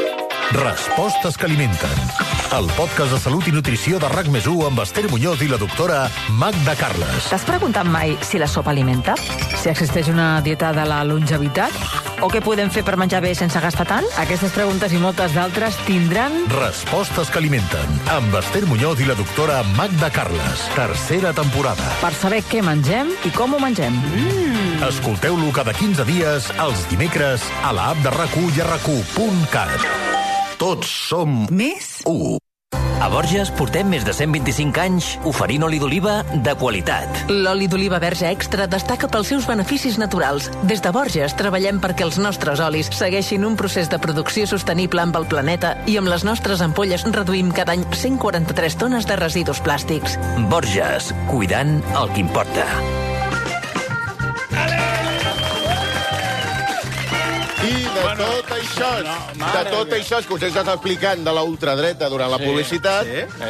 Respostes que alimenten. El podcast de salut i nutrició de RAC+1 amb Esther Muñoz i la doctora Magda Carles. T'has preguntat mai si la sopa alimenta? Si existeix una dieta de la longevitat? O què podem fer per menjar bé sense gastar tant? Aquestes preguntes i moltes d'altres tindran... Respostes que alimenten. Amb Esther Muñoz i la doctora Magda Carles. Tercera temporada. Per saber què mengem i com ho mengem. Escolteu-lo cada 15 dies, els dimecres, a l'app de RAC1 i a RAC1.cat. Tots som més 1. A Borges portem més de 125 anys oferint oli d'oliva de qualitat. L'oli d'oliva verge extra destaca pels seus beneficis naturals. Des de Borges treballem perquè els nostres olis segueixin un procés de producció sostenible amb el planeta i amb les nostres ampolles reduïm cada any 143 tones de residus plàstics. Borges, cuidant el que importa. I de tot això que us he estat explicant de la ultradreta durant la publicitat,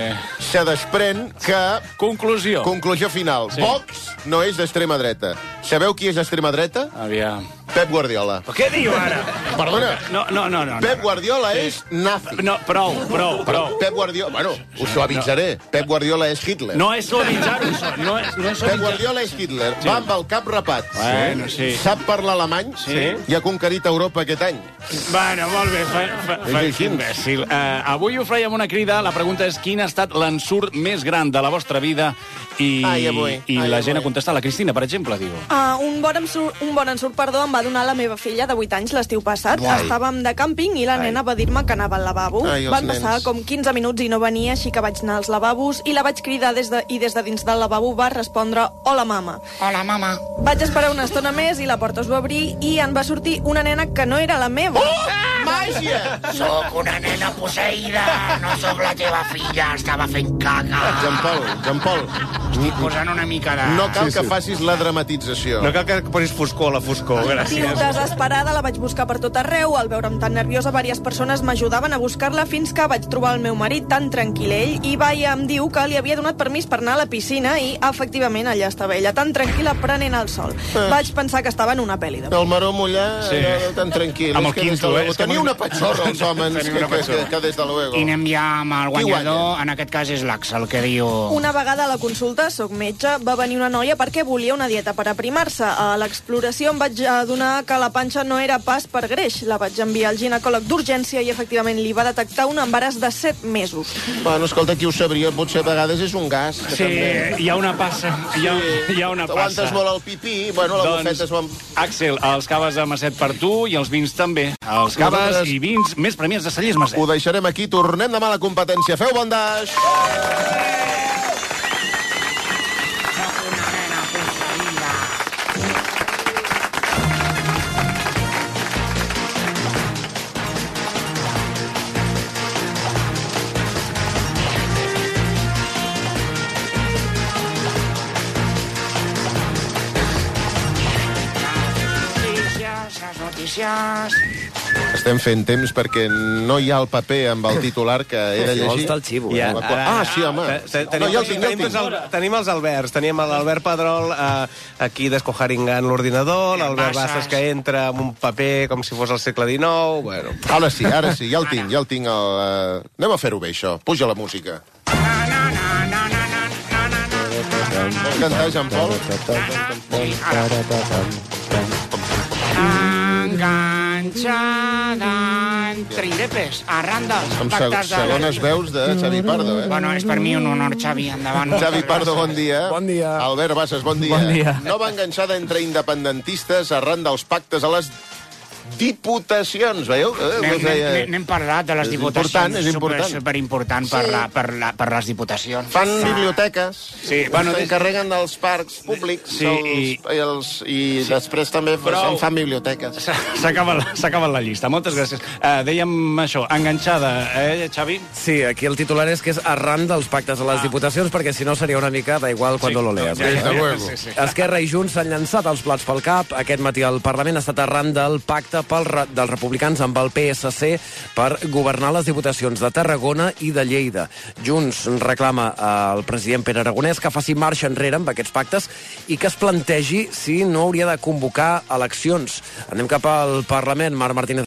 se desprèn que... Conclusió final. Vox no és d'extrema dreta. Sabeu qui és d'extrema dreta? Aviam. Pep Guardiola. Però què diu ara? Perdona. No. Pep Guardiola és nazi. No, prou. Pep Guardiola... Bueno, us suavitzaré. Pep Guardiola és Hitler. No és suavitzar-ho, això. No és suavitzar. Pep Guardiola és Hitler. Va amb el cap rapat. Bueno, sí. Sap parlar alemany i ha conquerit Europa aquest any. Bueno, molt bé. Imbècil. Avui us fèiem una crida. La pregunta és quin ha estat l'ensurt més gran de la vostra vida i la gent ha contestat. La Cristina, per exemple, diu. Un bon ensurt, em va donar la meva filla de 8 anys l'estiu passat. Estàvem de càmping i la nena va dir-me que anava al lavabo. Van passar com 15 minuts i no venia, així que vaig anar als lavabos i la vaig cridar des de dins del lavabo va respondre hola, mama. Hola, mama. Vaig esperar una estona més i la porta es va obrir i en va sortir una nena que no era la meva. Màgia! Soc una nena posseïda, no sóc la teva filla, estava fent caca. Jean Paul. Estic posant una mica de... No cal que facis la dramatització. No cal que posis foscor a la foscor, gràcies. Desesperada, la vaig buscar per tot arreu. Al veure'm tan nerviosa, diverses persones m'ajudaven a buscar-la fins que vaig trobar el meu marit tan tranquil. Ell i em diu que li havia donat permís per anar a la piscina i, efectivament, allà estava ella, tan tranquil·la prenent el sol. Vaig pensar que estava en una pel·li de... El maró mullat, tan tranquil. Amb el quinto, Tenia una patxorra, els homes, que des de luego. I anem ja amb el guanyador, en aquest cas és l'Àxel, que diu... Una vegada a la consulta, soc metge, va venir una noia perquè volia una dieta per aprimar-se. A l'exploració em vaig adonar que la panxa no era pas per greix. La vaig enviar al ginecòleg d'urgència i efectivament li va detectar un embaràs de 7 mesos. Bueno, escolta, qui ho sabria? Potser a vegades és un gas. Sí, hi ha una passa. Hi ha una passa. T'aguantes molt el pipí, bueno, la bufeta es va... Àxel, els caves de Maset per tu i els vins també. Els caves i vins més premiats de Cellers Maset. Ho deixarem aquí, tornem demà a la competència. Feu bon daix! Estem fent temps perquè no hi ha el paper amb el titular que he de llegir. Vols el xivo, sí, home. Tenim els Alberts. Tenim l'Albert Pedrol aquí descojaringant l'ordinador, l'Albert Bassas que entra amb un paper com si fos el segle XIX... Bueno. Ara sí, ja el tinc. Anem a fer-ho bé, això. Puja la música. Na, na, na, na, na. Vols cantar, Jean-Paul? Enganxada entre indepes, arran dels pactes de... Segones veus de Xavi Pardo, eh? Bueno, és per mi un honor, Xavi, endavant. Xavi Pardo, bon dia. Bon dia. Albert Bassas, bon dia. Bon dia. Nova enganxada entre independentistes arran dels pactes a les diputacions, veieu? N'hem parlat de les diputacions. És important. Superimportant per les diputacions. Fan biblioteques, s'encarreguen dels parcs públics i després també fan biblioteques. S'acaba la llista. Moltes gràcies. Dèiem això, enganxada, Xavi? Sí, aquí el titular és que és arran dels pactes a les diputacions, perquè si no seria una mica da igual quan lo leas. Esquerra i Junts s'han llançat els plats pel cap. Aquest matí al Parlament ha estat arran del pacte dels republicans amb el PSC per governar les diputacions de Tarragona i de Lleida. Junts reclama al president Pere Aragonès que faci marxa enrere amb aquests pactes i que es plantegi si no hauria de convocar eleccions. Anem cap al Parlament. Marc Martínez.